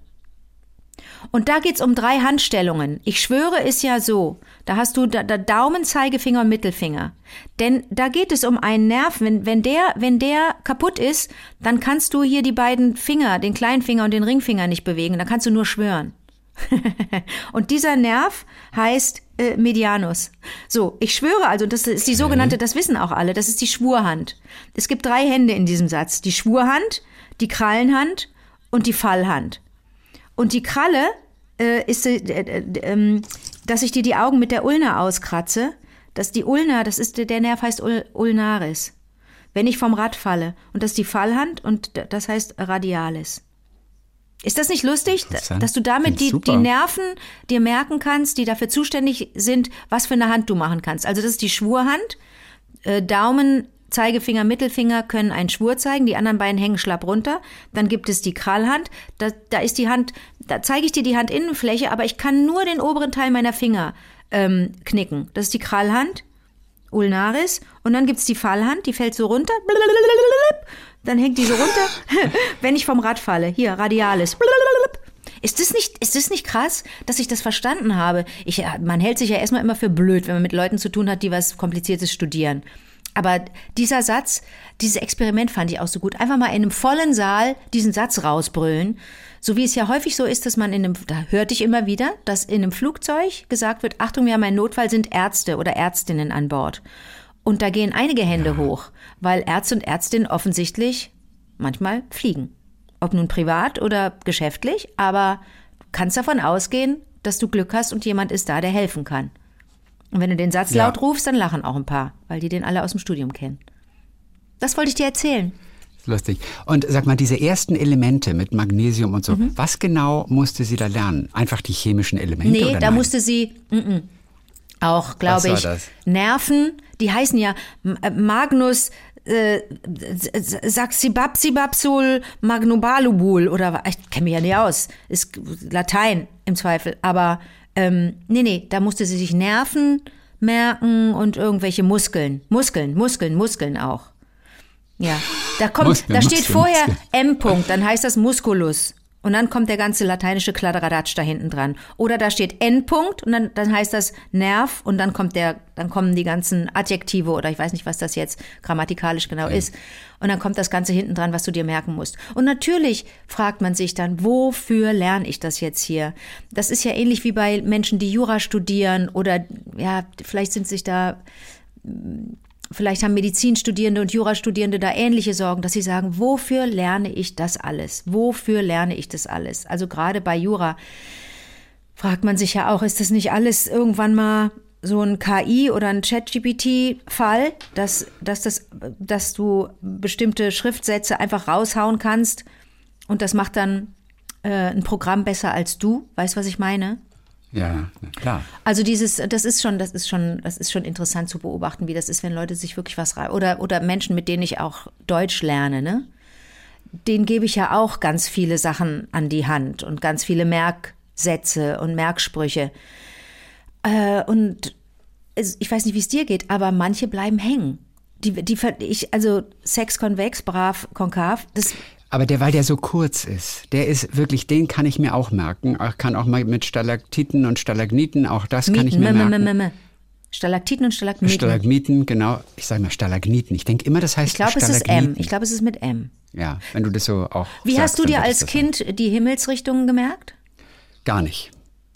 Und da geht's um drei Handstellungen. Ich schwöre ist ja so. Da hast du da, da Daumen, Zeigefinger und Mittelfinger. Denn da geht es um einen Nerv. Wenn, wenn der, wenn der kaputt ist, dann kannst du hier die beiden Finger, den kleinen Finger und den Ringfinger nicht bewegen. Dann kannst du nur schwören. Und dieser Nerv heißt äh, Medianus. So, ich schwöre also, das ist die sogenannte, das wissen auch alle, das ist die Schwurhand. Es gibt drei Hände in diesem Satz. Die Schwurhand, die Krallenhand und die Fallhand. Und die Kralle äh, ist, äh, äh, äh, dass ich dir die Augen mit der Ulna auskratze. Dass die Ulna, das ist der Nerv heißt Ul, Ulnaris. Wenn ich vom Rad falle. Und das ist die Fallhand und das heißt Radialis. Ist das nicht lustig, Interessant. dass du damit die, Super. die Nerven dir merken kannst, die dafür zuständig sind, was für eine Hand du machen kannst? Also das ist die Schwurhand. Äh, Daumen, Zeigefinger, Mittelfinger können einen Schwur zeigen, die anderen beiden hängen schlapp runter. Dann gibt es die Krallhand. Da, da ist die Hand, da zeige ich dir die Handinnenfläche, aber ich kann nur den oberen Teil meiner Finger ähm, knicken. Das ist die Krallhand, Ulnaris. Und dann gibt's die Fallhand, die fällt so runter. Dann hängt die so runter, wenn ich vom Rad falle. Hier, Radialis. Ist das nicht, ist das nicht krass, dass ich das verstanden habe? Ich, man hält sich ja erstmal immer für blöd, wenn man mit Leuten zu tun hat, die was Kompliziertes studieren. Aber dieser Satz, dieses Experiment fand ich auch so gut. Einfach mal in einem vollen Saal diesen Satz rausbrüllen. So wie es ja häufig so ist, dass man in einem, da hörte ich immer wieder, dass in einem Flugzeug gesagt wird, Achtung, wir haben einen Notfall, sind Ärzte oder Ärztinnen an Bord. Und da gehen einige Hände hoch, weil Ärzte und Ärztinnen offensichtlich manchmal fliegen. Ob nun privat oder geschäftlich, aber du kannst davon ausgehen, dass du Glück hast und jemand ist da, der helfen kann. Und wenn du den Satz Ja. laut rufst, dann lachen auch ein paar, weil die den alle aus dem Studium kennen. Das wollte ich dir erzählen. Lustig. Und sag mal, diese ersten Elemente mit Magnesium und so, Mhm. was genau musste sie da lernen? Einfach die chemischen Elemente? Nee, oder da nein? musste sie mm, mm, auch, glaube war ich, das? Nerven, die heißen ja M- äh, Magnus äh, Saxibapsibapsul Magnobalubul oder wa- ich kenne mich ja nicht aus, ist Latein im Zweifel, aber ähm, nee, nee, da musste sie sich Nerven merken und irgendwelche Muskeln, Muskeln, Muskeln, Muskeln auch. Ja, da kommt, Muskeln, da steht Muskeln, vorher Muskeln. M-Punkt, dann heißt das Musculus. Und dann kommt der ganze lateinische Kladderadatsch da hinten dran. Oder da steht N-Punkt und dann, dann heißt das Nerv und dann kommt der, dann kommen die ganzen Adjektive oder ich weiß nicht, was das jetzt grammatikalisch genau ist. Und dann kommt das Ganze hinten dran, was du dir merken musst. Und natürlich fragt man sich dann, wofür lerne ich das jetzt hier? Das ist ja ähnlich wie bei Menschen, die Jura studieren oder ja, vielleicht sind sich da Vielleicht haben Medizinstudierende und Jurastudierende da ähnliche Sorgen, dass sie sagen, wofür lerne ich das alles? Wofür lerne ich das alles? Also gerade bei Jura fragt man sich ja auch, ist das nicht alles irgendwann mal so ein K I oder ein Chat-G P T-Fall, dass, dass, das, dass du bestimmte Schriftsätze einfach raushauen kannst und das macht dann äh, ein Programm besser als du? Weißt du, was ich meine? Ja, na klar. Also dieses, das ist schon, das ist schon, das ist schon interessant zu beobachten, wie das ist, wenn Leute sich wirklich was rein, oder, oder Menschen, mit denen ich auch Deutsch lerne, ne? Denen gebe ich ja auch ganz viele Sachen an die Hand und ganz viele Merksätze und Merksprüche. Äh, und es, ich weiß nicht, wie es dir geht, aber manche bleiben hängen. Die, die, ver- ich, also Sex konvex, brav, konkav, das, Aber der, weil der so kurz ist, der ist wirklich, den kann ich mir auch merken. Ich kann auch mal mit Stalaktiten und Stalagniten, auch das kann ich Mieten, mir m- m- merken. m- m- Stalaktiten und Stalagmiten. Stalagmiten, genau. Ich sage mal Stalagniten. Ich denke immer, das heißt Ich glaube, es ist Stalagniten. M. Ich glaube, es ist mit M. Ja, wenn du das so auch Wie sagst, hast du dann dir wird als es das sein. Kind die Himmelsrichtungen gemerkt? Gar nicht.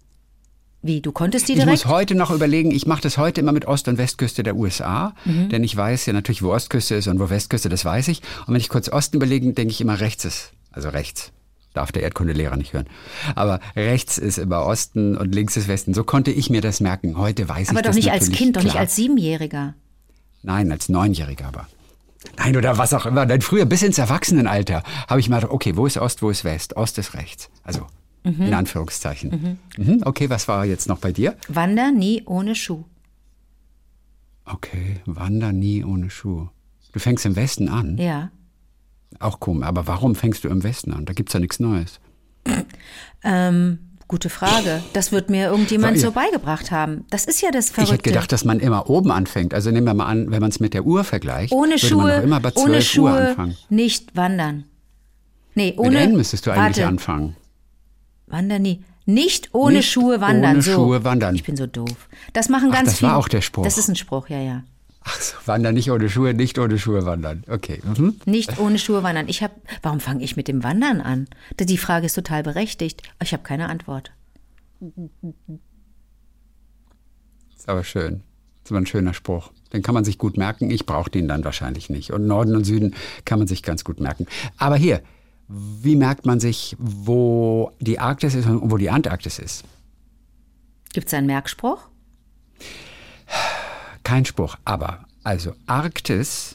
Wie, du konntest die Ich direkt? muss heute noch überlegen, ich mache das heute immer mit Ost- und Westküste der U S A, Mhm. denn ich weiß ja natürlich, wo Ostküste ist und wo Westküste, das weiß ich. Und wenn ich kurz Osten überlege, denke ich immer rechts ist, also rechts. darf der Erdkundelehrer nicht hören. Aber rechts ist immer Osten und links ist Westen. So konnte ich mir das merken. Heute weiß Aber ich doch das nicht als natürlich Kind, doch nicht klar. als Siebenjähriger. Nein, als Neunjähriger aber. Nein, oder was auch immer. Dann früher bis ins Erwachsenenalter habe ich mal gedacht, okay, wo ist Ost, wo ist West? Ost ist rechts. Also Mhm. in Anführungszeichen. Mhm. Okay, was war jetzt noch bei dir? Wandern nie ohne Schuh. Okay, wandern nie ohne Schuh. Du fängst im Westen an? Ja. Auch komisch. Aber warum fängst du im Westen an? Da gibt's ja nichts Neues. Ähm, gute Frage. Das wird mir irgendjemand Ja. so beigebracht haben. Das ist ja das Verrückte. Ich hätte gedacht, dass man immer oben anfängt. Also nehmen wir mal an, wenn man es mit der Uhr vergleicht, ohne würde Schuhe, man doch immer bei ohne zwölf Uhr Schuhe anfangen. nicht wandern. Nee, Mit ohne. N müsstest du eigentlich warte, anfangen. Wandern nie. Nicht ohne Nicht Schuhe wandern. ohne so. Schuhe wandern. Ich bin so doof. Das machen Ach, ganz das viele. war auch der Spruch. Das ist ein Spruch, ja, ja. Ach so, wandern nicht ohne Schuhe, nicht ohne Schuhe wandern. Okay. Mhm. Nicht ohne Schuhe wandern. Ich habe. Warum fange ich mit dem Wandern an? Die Frage ist total berechtigt. Ich habe keine Antwort. Ist aber schön. Das ist aber ein schöner Spruch. Den kann man sich gut merken. Ich brauche den dann wahrscheinlich nicht. Und Norden und Süden kann man sich ganz gut merken. Aber hier, wie merkt man sich, wo die Arktis ist und wo die Antarktis ist? Gibt es einen Merkspruch? Kein Spruch, aber also Arktis,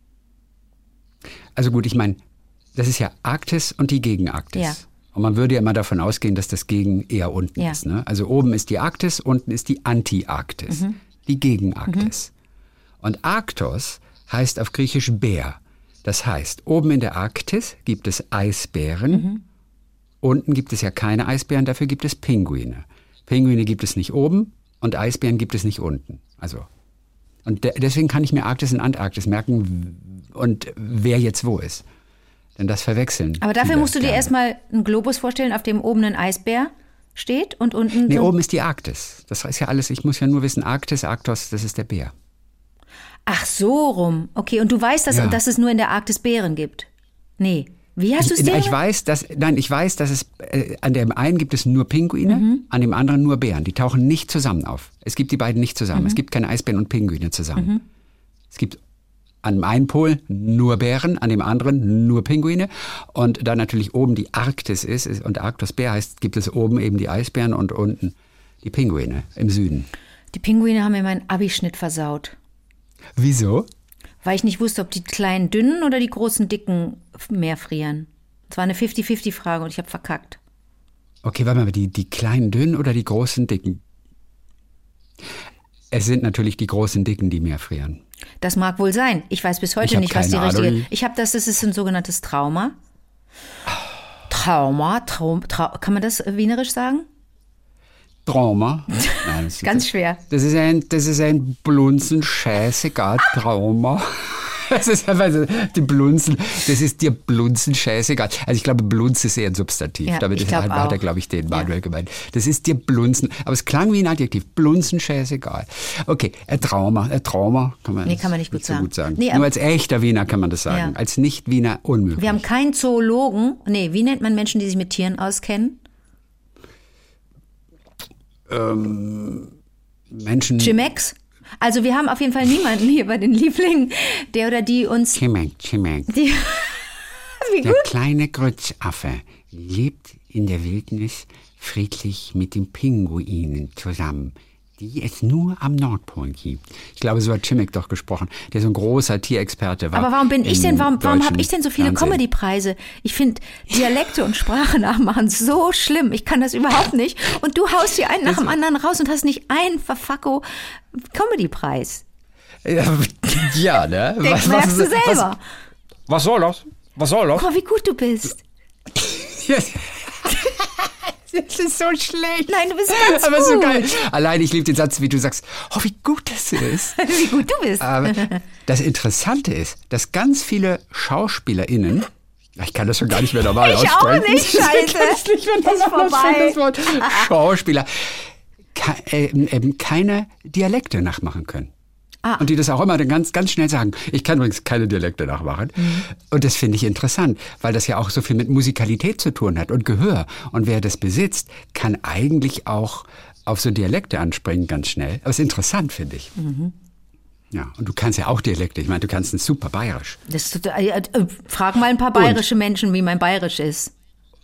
also gut, ich meine, das ist ja Arktis und die Gegenarktis. Ja. Und man würde ja immer davon ausgehen, dass das Gegen eher unten Ja. ist. Ne? Also oben ist die Arktis, unten ist die Antiarktis, die Gegenarktis. Und Arktos heißt auf Griechisch Bär. Das heißt, oben in der Arktis gibt es Eisbären, unten gibt es ja keine Eisbären, dafür gibt es Pinguine. Pinguine gibt es nicht oben und Eisbären gibt es nicht unten. Also und de- deswegen kann ich mir Arktis und Antarktis merken w- und wer jetzt wo ist. Denn das verwechseln. Aber dafür viele musst du dir gerne. erstmal einen Globus vorstellen, auf dem oben ein Eisbär steht und unten. Nee, so oben ist die Arktis. Das ist ja alles, ich muss ja nur wissen, Arktis, Arktos, das ist der Bär. Ach so rum. Okay, und du weißt, dass, Ja. dass es nur in der Arktis Bären gibt? Nee. Wie hast du es Ich, dir? ich weiß, dass, nein, ich weiß, dass es, äh, an dem einen gibt es nur Pinguine, Mhm. an dem anderen nur Bären. Die tauchen nicht zusammen auf. Es gibt die beiden nicht zusammen. Mhm. Es gibt keine Eisbären und Pinguine zusammen. Es gibt an dem einen Pol nur Bären, an dem anderen nur Pinguine. Und da natürlich oben die Arktis ist, ist und Arktos Bär heißt, gibt es oben eben die Eisbären und unten die Pinguine im Süden. Die Pinguine haben mir meinen Abischnitt versaut. Wieso? Weil ich nicht wusste, ob die kleinen, dünnen oder die großen, dicken mehr frieren. Es war eine fünfzig fünfzig Frage und ich habe verkackt. Okay, warte mal, die, die kleinen Dünnen oder die großen Dicken? Es sind natürlich die großen Dicken, die mehr frieren. Das mag wohl sein. Ich weiß bis Ich heute hab nicht, was die keine richtige. Ahnung. Ich habe das, das ist ein sogenanntes Trauma. Trauma, Traum, Trau, kann man das wienerisch sagen? Trauma. Nein, das ist- Ganz schwer. Das ist ein, das ist ein Blunzen, scheißegal, Trauma. Das ist einfach so, die Blunzen, das ist dir Blunzen, scheißegal. Also ich glaube, Blunz ist eher ein Substantiv. Ja, Damit ich ist, glaub hat, hat auch. er, glaube ich, den Manuel Ja. gemeint. Das ist dir Blunzen. Aber es klang wie ein Adjektiv. Blunzen, scheißegal. Okay, ein Trauma. Ein Trauma kann man, Nee, kann man nicht gut so sagen. gut sagen. Nee, Nur aber- als echter Wiener kann man das sagen. Ja. Als Nicht-Wiener unmöglich. Wir haben keinen Zoologen. Nee, wie nennt man Menschen, die sich mit Tieren auskennen? Menschen. Chimex? Also wir haben auf jeden Fall niemanden hier bei den Lieblingen, der oder die uns... Chimek, Chimek. Die, wie Der gut. kleine Grützaffe lebt in der Wildnis friedlich mit den Pinguinen zusammen, die es nur am Nordpol gibt. Ich glaube, so hat Chimek doch gesprochen, der so ein großer Tierexperte war. Aber warum bin ich im denn, warum, warum deutschen habe ich denn so viele Fernsehen. Comedy-Preise? Ich finde Dialekte und Sprache nachmachen so schlimm. Ich kann das überhaupt nicht. Und du haust hier einen nach dem anderen raus und hast nicht einen Verfacko Comedy-Preis. Ja, ja, ne? Das merkst du selber. Was, was soll das? Was soll das? Guck mal, wie gut du bist. Das ist so schlecht. Nein, du bist ganz Aber gut. so geil. Allein, ich liebe den Satz, wie du sagst, oh, wie gut das ist. Wie gut du bist. Aber das Interessante ist, dass ganz viele SchauspielerInnen, ich kann das schon gar nicht mehr normal Ich auch aussprechen. nicht, Scheiße. Das nicht mehr Ist normal vorbei. aussprechen, das Wort. Schauspieler, ke äh, äh, keine Dialekte nachmachen können. Ah. Und die das auch immer dann ganz, ganz schnell sagen. Ich kann übrigens keine Dialekte nachmachen. Mhm. Und das finde ich interessant, weil das ja auch so viel mit Musikalität zu tun hat und Gehör. Und wer das besitzt, kann eigentlich auch auf so Dialekte anspringen ganz schnell. Aber es ist interessant, finde ich. Mhm. Ja, und du kannst ja auch Dialekte. Ich meine, du kannst ein super Bayerisch. Das ist total, äh, äh, frag mal ein paar bayerische Menschen, wie mein Bayerisch ist.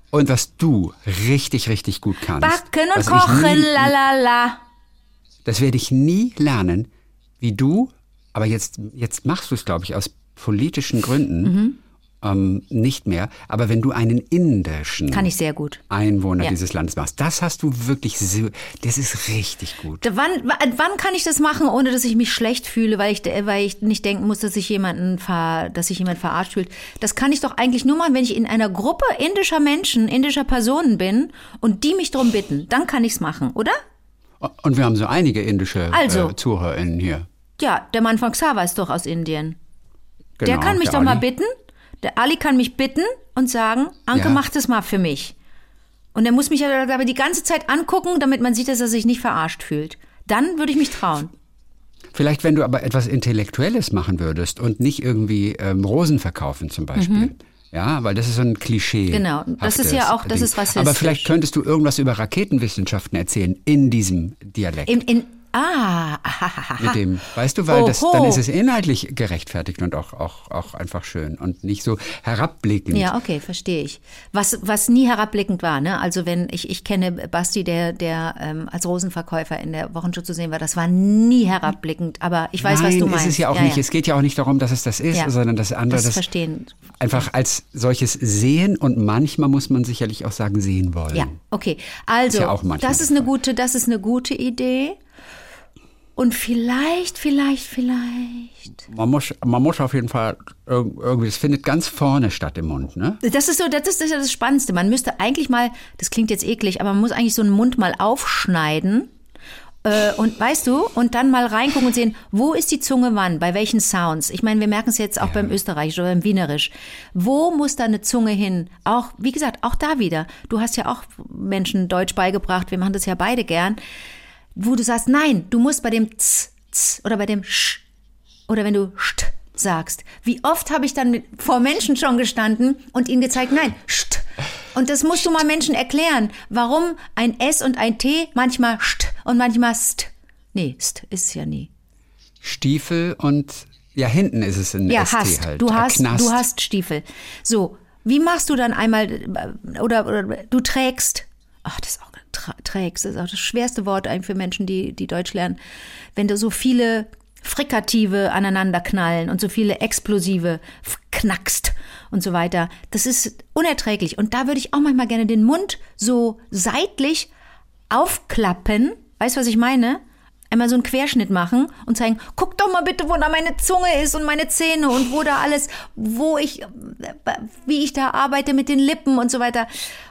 Und was du richtig, richtig gut kannst. Backen und was ich kochen, nie- la la la. Das werde ich nie lernen, wie du, aber jetzt, jetzt machst du es, glaube ich, aus politischen Gründen Mhm. ähm, nicht mehr. Aber wenn du einen indischen Kann ich sehr gut. Einwohner Ja. dieses Landes machst, das hast du wirklich so, das ist richtig gut. Da- Wann, w- wann kann ich das machen, ohne dass ich mich schlecht fühle, weil ich, weil ich nicht denken muss, dass sich jemanden ver, dass sich jemand verarscht fühlt? Das kann ich doch eigentlich nur machen, wenn ich in einer Gruppe indischer Menschen, indischer Personen bin und die mich drum bitten. Dann kann ich's machen, oder? Und wir haben so einige indische Also. äh, ZuhörerInnen hier. Ja, der Mann von Xaver ist doch aus Indien. der Genau, kann mich der doch mal Ali. bitten. Der Ali kann mich bitten und sagen, Anke, Ja. mach das mal für mich. Und er muss mich aber aber die ganze Zeit angucken, damit man sieht, dass er sich nicht verarscht fühlt. Dann würde ich mich trauen. Vielleicht, wenn du aber etwas Intellektuelles machen würdest und nicht irgendwie ähm, Rosen verkaufen zum Beispiel. Ja, weil das ist so ein Klischee. Mhm. Genau, das ist ja auch- das ist rassistisch. Aber vielleicht könntest du irgendwas über Raketenwissenschaften erzählen in diesem Dialekt. In, in, ah, ahahaha. Mit dem, weißt du, weil das, Oho. dann ist es inhaltlich gerechtfertigt und auch, auch, auch einfach schön und nicht so herabblickend. Ja, okay, verstehe ich. Was, was nie herabblickend war, ne? Also wenn ich, ich kenne Basti, der, der ähm, als Rosenverkäufer in der Wochenschau zu sehen war, das war nie herabblickend. Aber ich weiß, Nein, was du meinst. ist es ja auch nicht. Es geht ja auch nicht darum, dass es das ist, Ja. sondern das andere, Das das verstehen. einfach als solches sehen und manchmal muss man sicherlich auch sagen, sehen wollen. Ja, okay. Also, Ist ja auch manchmal das ist der eine Fall. gute, das ist eine gute Idee. Und vielleicht, vielleicht, vielleicht. Man muss, man muss auf jeden Fall irg- irgendwie, es findet ganz vorne statt im Mund, ne? Das ist so, das ist ja das Spannendste. Man müsste eigentlich mal, das klingt jetzt eklig, aber man muss eigentlich so einen Mund mal aufschneiden. Äh, und weißt du, und dann mal reingucken und sehen, wo ist die Zunge wann, bei welchen Sounds. Ich meine, wir merken es jetzt auch beim Österreichisch oder beim Wienerisch. Wo muss da eine Zunge hin? Auch, wie gesagt, auch da wieder. Du hast ja auch Menschen Deutsch beigebracht, wir machen das ja beide gern. Wo du sagst, nein, du musst bei dem Z, Z oder bei dem Sch oder wenn du St sagst. Wie oft habe ich dann mit, vor Menschen schon gestanden und ihnen gezeigt, nein, St. Und das musst du mal Menschen erklären, warum ein S und ein T manchmal St und manchmal St. Nee, St ist es ja nie. Stiefel und, ja, hinten ist es ein Ja, S T hast. halt. Du ein hast, Knast. du hast Stiefel. So, wie machst du dann einmal, äh, oder, oder du trägst, ach, das ist auch, tra- trägst, das ist auch das schwerste Wort eigentlich für Menschen, die, die Deutsch lernen. Wenn du so viele Frikative aneinander knallen und so viele Explosive f- knackst und so weiter, das ist unerträglich. Und da würde ich auch manchmal gerne den Mund so seitlich aufklappen, weißt du, was ich meine? Einmal so einen Querschnitt machen und zeigen, guck doch mal bitte, wo da meine Zunge ist und meine Zähne und wo da alles, wo ich, wie ich da arbeite mit den Lippen und so weiter.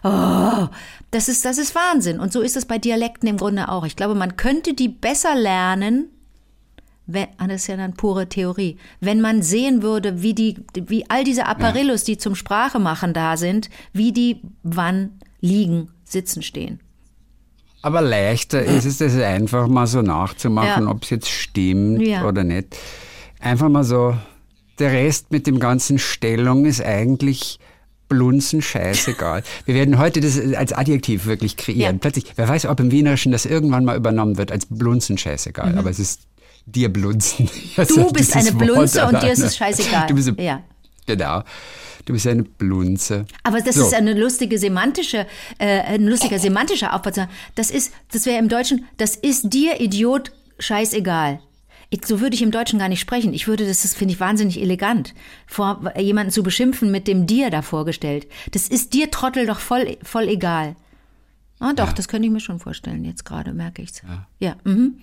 Oh, das ist, das ist Wahnsinn. Und so ist es bei Dialekten im Grunde auch. Ich glaube, man könnte die besser lernen, wenn, ah, das ist ja dann pure Theorie, wenn man sehen würde, wie die, wie all diese Apparillos, die zum Sprache machen da sind, wie die wann liegen, sitzen, stehen. Aber leichter ist es, das einfach mal so nachzumachen, Ja. ob es jetzt stimmt Ja. oder nicht. Einfach mal so, der Rest mit dem ganzen Stellung ist eigentlich blunzen scheißegal. Wir werden heute das als Adjektiv wirklich kreieren. Ja. Plötzlich, wer weiß, ob im Wienerischen das irgendwann mal übernommen wird als blunzen scheißegal. Mhm. Aber es ist dir blunzen. Du bist Dieses eine Blunze Wort und dir ist alleine. es scheißegal. Du bist eine, Ja. Genau. Du bist eine Blunze. Aber das So. ist eine lustige semantische, äh, ein lustiger semantischer Aufbau. Das ist, das wäre im Deutschen, das ist dir, Idiot, scheißegal. Ich, so würde ich im Deutschen gar nicht sprechen. Ich würde, das, das finde ich wahnsinnig elegant, vor jemanden zu beschimpfen mit dem dir da vorgestellt. Das ist dir, Trottel, doch voll, voll egal. Ah, doch, Ja. das könnte ich mir schon vorstellen, jetzt gerade, merke ich's. Ja, ja mhm.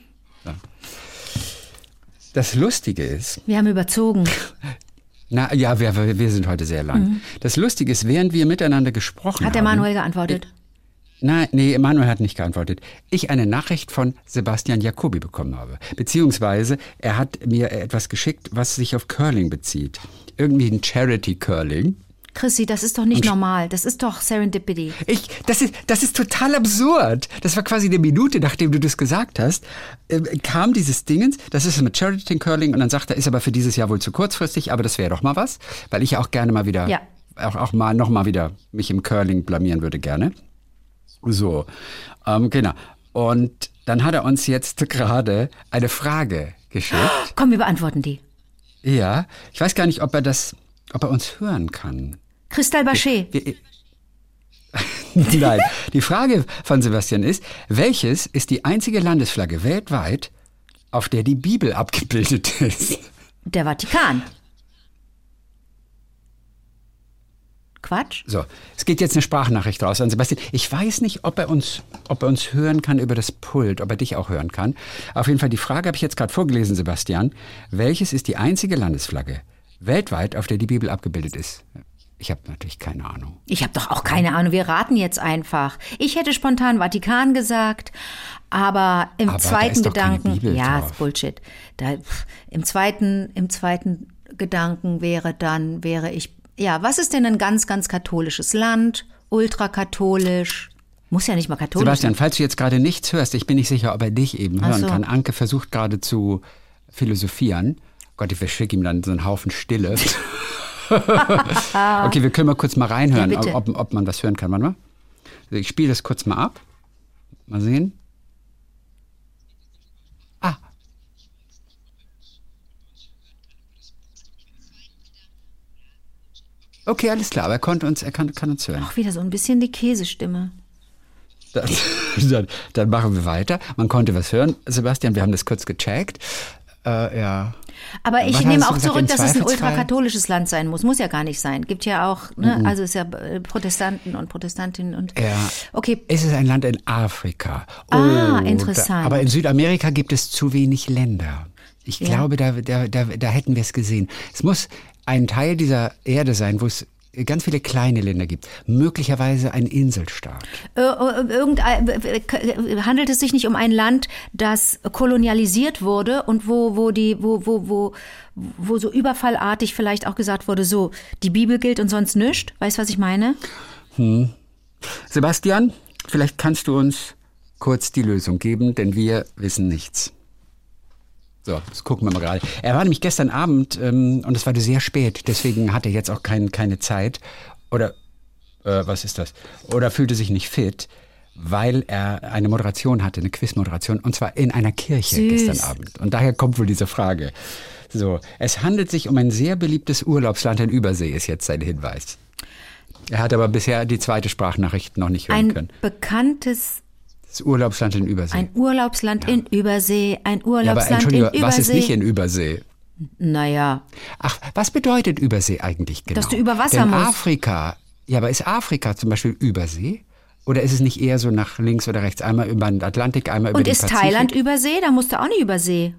Das Lustige ist, Wir haben überzogen. na ja, wir, wir sind heute sehr lang. Das Lustige ist, während wir miteinander gesprochen haben. Hat der Manuel geantwortet? Nein, nee, Emanuel hat nicht geantwortet. Ich eine Nachricht von Sebastian Jacobi bekommen habe. Beziehungsweise er hat mir etwas geschickt, was sich auf Curling bezieht. Irgendwie ein Charity-Curling. Chrissy, das ist doch nicht normal. Das ist doch Serendipity. Ich, das ist, das ist total absurd. Das war quasi eine Minute, nachdem du das gesagt hast, äh, kam dieses Dingens, das ist mit Charity Curling und dann sagt er, ist aber für dieses Jahr wohl zu kurzfristig, aber das wäre doch mal was, weil ich ja auch gerne mal wieder, Ja. auch, auch mal, noch mal wieder mich im Curling blamieren würde gerne. So, ähm, genau. Und dann hat er uns jetzt gerade eine Frage geschickt. Komm, wir beantworten die. Ja, ich weiß gar nicht, ob er das, ob er uns hören kann. Kristall Bachet. Wir, Nein, die Frage von Sebastian ist, welches ist die einzige Landesflagge weltweit, auf der die Bibel abgebildet ist? Der Vatikan. Quatsch. So, es geht jetzt eine Sprachnachricht raus an Sebastian. Ich weiß nicht, ob er uns, ob er uns hören kann über das Pult, ob er dich auch hören kann. Auf jeden Fall, die Frage habe ich jetzt gerade vorgelesen, Sebastian. Welches ist die einzige Landesflagge weltweit, auf der die Bibel abgebildet ist? Ich habe natürlich keine Ahnung. Ich habe doch auch keine Ahnung. Wir raten jetzt einfach. Ich hätte spontan Vatikan gesagt, aber im Aber da zweiten ist doch keine Gedanken, Bibel ja, drauf. ist Bullshit. Da, pff, im zweiten, im zweiten Gedanken wäre dann, wäre ich, ja, was ist denn ein ganz, ganz katholisches Land? Ultrakatholisch? Muss ja nicht mal katholisch Sebastian, sein. falls du jetzt gerade nichts hörst, ich bin nicht sicher, ob er dich eben Ach hören so. kann. Anke versucht gerade zu philosophieren. Gott, ich verschicke ihm dann so einen Haufen Stille. Okay, wir können mal kurz mal reinhören, Ja, bitte. ob, ob man was hören kann. Warte mal. Also ich spiele das kurz mal ab. Mal sehen. Ah. Okay, alles klar, aber er konnte uns, er kann, kann uns hören. Auch wieder so ein bisschen die Käsestimme. Dann, dann, dann machen wir weiter. Man konnte was hören. Sebastian, wir haben das kurz gecheckt. Äh, ja. Aber ich Was nehme hast du auch gesagt, zurück, im dass es ein Zweifelsfall? ultrakatholisches Land sein muss. Muss ja gar nicht sein. Gibt ja auch, ne, also ist ja äh, Protestanten und Protestantinnen und. Ja. Okay. Es ist ein Land in Afrika. Ah, Oh, interessant. Da, aber in Südamerika gibt es zu wenig Länder. Ich Ja. glaube, da, da, da, da hätten wir es gesehen. Es muss ein Teil dieser Erde sein, wo es ganz viele kleine Länder gibt. Möglicherweise ein Inselstaat. Äh, äh, irgendein, äh, äh, handelt es sich nicht um ein Land, das kolonialisiert wurde und wo, wo die, wo, wo, wo, wo so überfallartig vielleicht auch gesagt wurde, so, die Bibel gilt und sonst nichts? Weißt du, was ich meine? Sebastian, vielleicht kannst du uns kurz die Lösung geben, denn wir wissen nichts. So, das gucken wir mal gerade. Er war nämlich gestern Abend ähm, und es war sehr spät, deswegen hat er jetzt auch kein, keine Zeit. Oder, äh, was ist das? Oder fühlte sich nicht fit, weil er eine Moderation hatte, eine Quizmoderation, und zwar in einer Kirche Süß. gestern Abend. Und daher kommt wohl diese Frage. So, es handelt sich um ein sehr beliebtes Urlaubsland in Übersee, ist jetzt sein Hinweis. Er hat aber bisher die zweite Sprachnachricht noch nicht hören Ein können. bekanntes, Das Urlaubsland in Übersee. ein Urlaubsland in Übersee, ein ja, aber Urlaubsland Entschuldigung, in Übersee. was ist nicht in Übersee? Naja, Ach, was bedeutet Übersee eigentlich genau? Dass du über Wasser Denn musst. Afrika, ja, aber ist Afrika zum Beispiel Übersee? Oder ist es nicht eher so nach links oder rechts? Einmal über den Atlantik, einmal über und den ist Pazifik? Thailand Übersee? Da musst du auch nicht Übersee.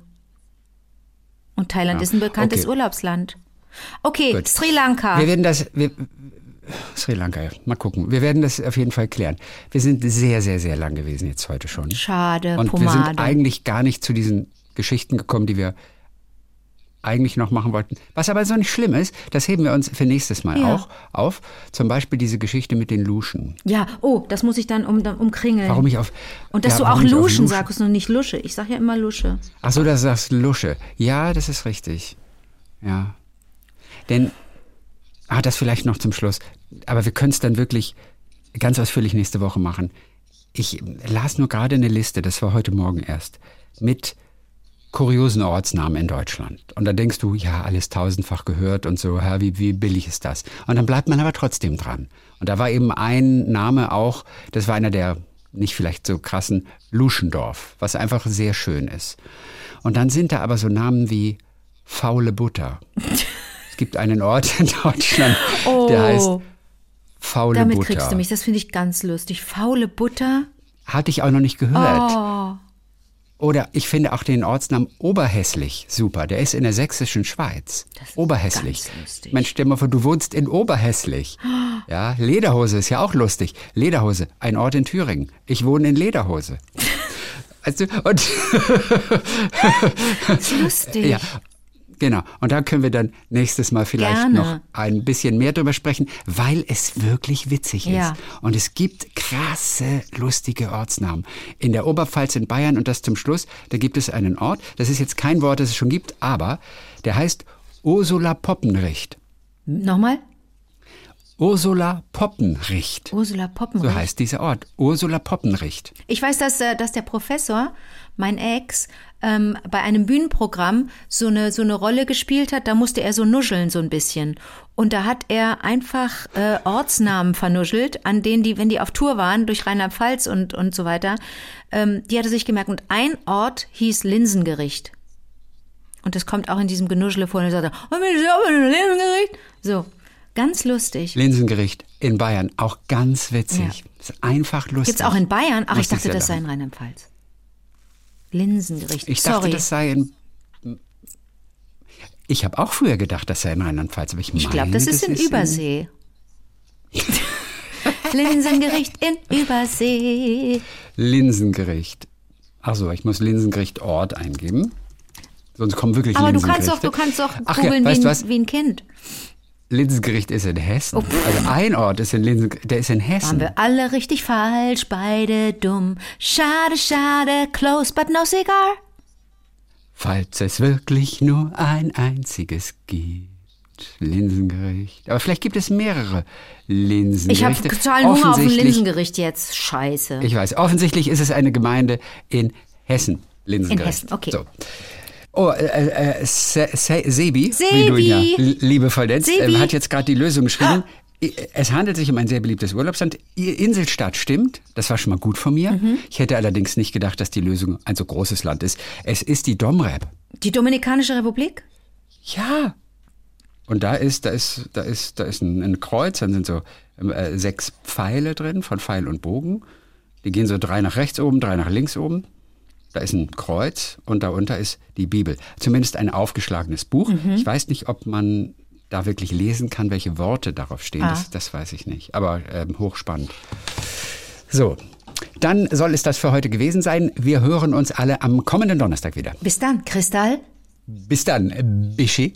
Und Thailand Ja, ist ein bekanntes okay. Urlaubsland. Okay, Gut. Sri Lanka. Wir werden das, wir, Sri Lanka, ja. Mal gucken. Wir werden das auf jeden Fall klären. Wir sind sehr, sehr, sehr lang gewesen jetzt heute schon. Schade, Und wir Pomade. sind eigentlich gar nicht zu diesen Geschichten gekommen, die wir eigentlich noch machen wollten. Was aber so nicht schlimm ist, das heben wir uns für nächstes Mal Ja. auch auf. Zum Beispiel diese Geschichte mit den Luschen. Ja, oh, das muss ich dann um, dann umkringeln. Warum ich auf... Und dass ja, du warum auch ich auf Luschen sagst und nicht Lusche. Ich sag ja immer Lusche. Ach so, da sagst du Lusche. Ja, das ist richtig. Ja. Denn, ah, das vielleicht noch zum Schluss. Aber wir können es dann wirklich ganz ausführlich nächste Woche machen. Ich las nur gerade eine Liste, das war heute Morgen erst, mit kuriosen Ortsnamen in Deutschland. Und dann denkst du, ja, alles tausendfach gehört und so, ja, wie, wie billig ist das? Und dann bleibt man aber trotzdem dran. Und da war eben ein Name auch, das war einer der nicht vielleicht so krassen, Luschendorf, was einfach sehr schön ist. Und dann sind da aber so Namen wie Faule Butter. Es gibt einen Ort in Deutschland, Oh, der heißt Faule damit Butter. kriegst du mich. Das finde ich ganz lustig. Faule Butter. Hatte ich auch noch nicht gehört. Oh, Oder ich finde auch den Ortsnamen Oberhässlich super. Der ist in der sächsischen Schweiz. Das ist Oberhässlich. ganz lustig. Mensch, stell mal vor, du wohnst in Oberhässlich. Ja, Lederhose ist ja auch lustig. Lederhose, ein Ort in Thüringen. Ich wohne in Lederhose. Weißt du, und das ist lustig. ja, genau. Und da können wir dann nächstes Mal vielleicht Gerne. noch ein bisschen mehr drüber sprechen, weil es wirklich witzig Ja. ist. Und es gibt krasse, lustige Ortsnamen. In der Oberpfalz in Bayern, und das zum Schluss, da gibt es einen Ort, das ist jetzt kein Wort, das es schon gibt, aber der heißt Ursula Poppenricht. Nochmal? Ursula Poppenricht. Ursula Poppenricht. So heißt dieser Ort. Ursula Poppenricht. Ich weiß, dass, äh, dass der Professor, mein Ex, ähm, bei einem Bühnenprogramm so eine, so eine Rolle gespielt hat. Da musste er so nuscheln so ein bisschen. Und da hat er einfach äh, Ortsnamen vernuschelt, an denen die, wenn die auf Tour waren, durch Rheinland-Pfalz und, und so weiter, ähm, die hat er sich gemerkt. Und ein Ort hieß Linsengericht. Und das kommt auch in diesem Genuschele vor. Und er sagt, oh, Linsengericht. So. Ganz lustig. Linsengericht in Bayern, auch ganz witzig. Ja. Ist einfach lustig. Gibt's auch in Bayern? Ach, ich Musste dachte, sehr das sei in lachen. Rheinland-Pfalz. Linsengericht. Ich Sorry. dachte, das sei in... Ich habe auch früher gedacht, das sei in Rheinland-Pfalz, aber ich meine, Ich glaube, das ist in Übersee. Linsengericht in Übersee. Linsengericht. Ach so, ich muss Linsengericht Ort eingeben. Sonst kommen wirklich Aber du kannst Linsengerichte. doch, du kannst doch Ach ja, googeln weißt wie, du ein- was? wie ein Kind. Linsengericht ist in Hessen. Also ein Ort ist in Linsengericht, der ist in Waren Hessen. wir alle richtig falsch, beide dumm. Schade, schade, close but no cigar. Falls es wirklich nur ein einziges gibt. Linsengericht. Aber vielleicht gibt es mehrere Linsengerichte. Ich habe totalen Hunger auf ein Offensichtlich- Linsengericht jetzt. Scheiße. Ich weiß, offensichtlich ist es eine Gemeinde in Hessen. Linsengericht. In Hessen, okay. So. Oh, äh, äh, Se Se Sebi, Sebi. wie du ihn ja l- liebevoll nennst, Sebi. äh, hat jetzt gerade die Lösung geschrieben. Es handelt sich um ein sehr beliebtes Urlaubsland. Ihr Inselstadt stimmt, das war schon mal gut von mir. Mhm. Ich hätte allerdings nicht gedacht, dass die Lösung ein so großes Land ist. Es ist die Domrep. Die Dominikanische Republik? Ja. Und da ist, da ist, da ist, da ist ein, ein Kreuz, dann sind so äh, sechs Pfeile drin von Pfeil und Bogen. Die gehen so drei nach rechts oben, drei nach links oben. Da ist ein Kreuz und darunter ist die Bibel. Zumindest ein aufgeschlagenes Buch. Mhm. Ich weiß nicht, ob man da wirklich lesen kann, welche Worte darauf stehen. Ah. Das, das weiß ich nicht. Aber ähm, hochspannend. So, dann soll es das für heute gewesen sein. Wir hören uns alle am kommenden Donnerstag wieder. Bis dann, Kristall. Bis dann, Bischi.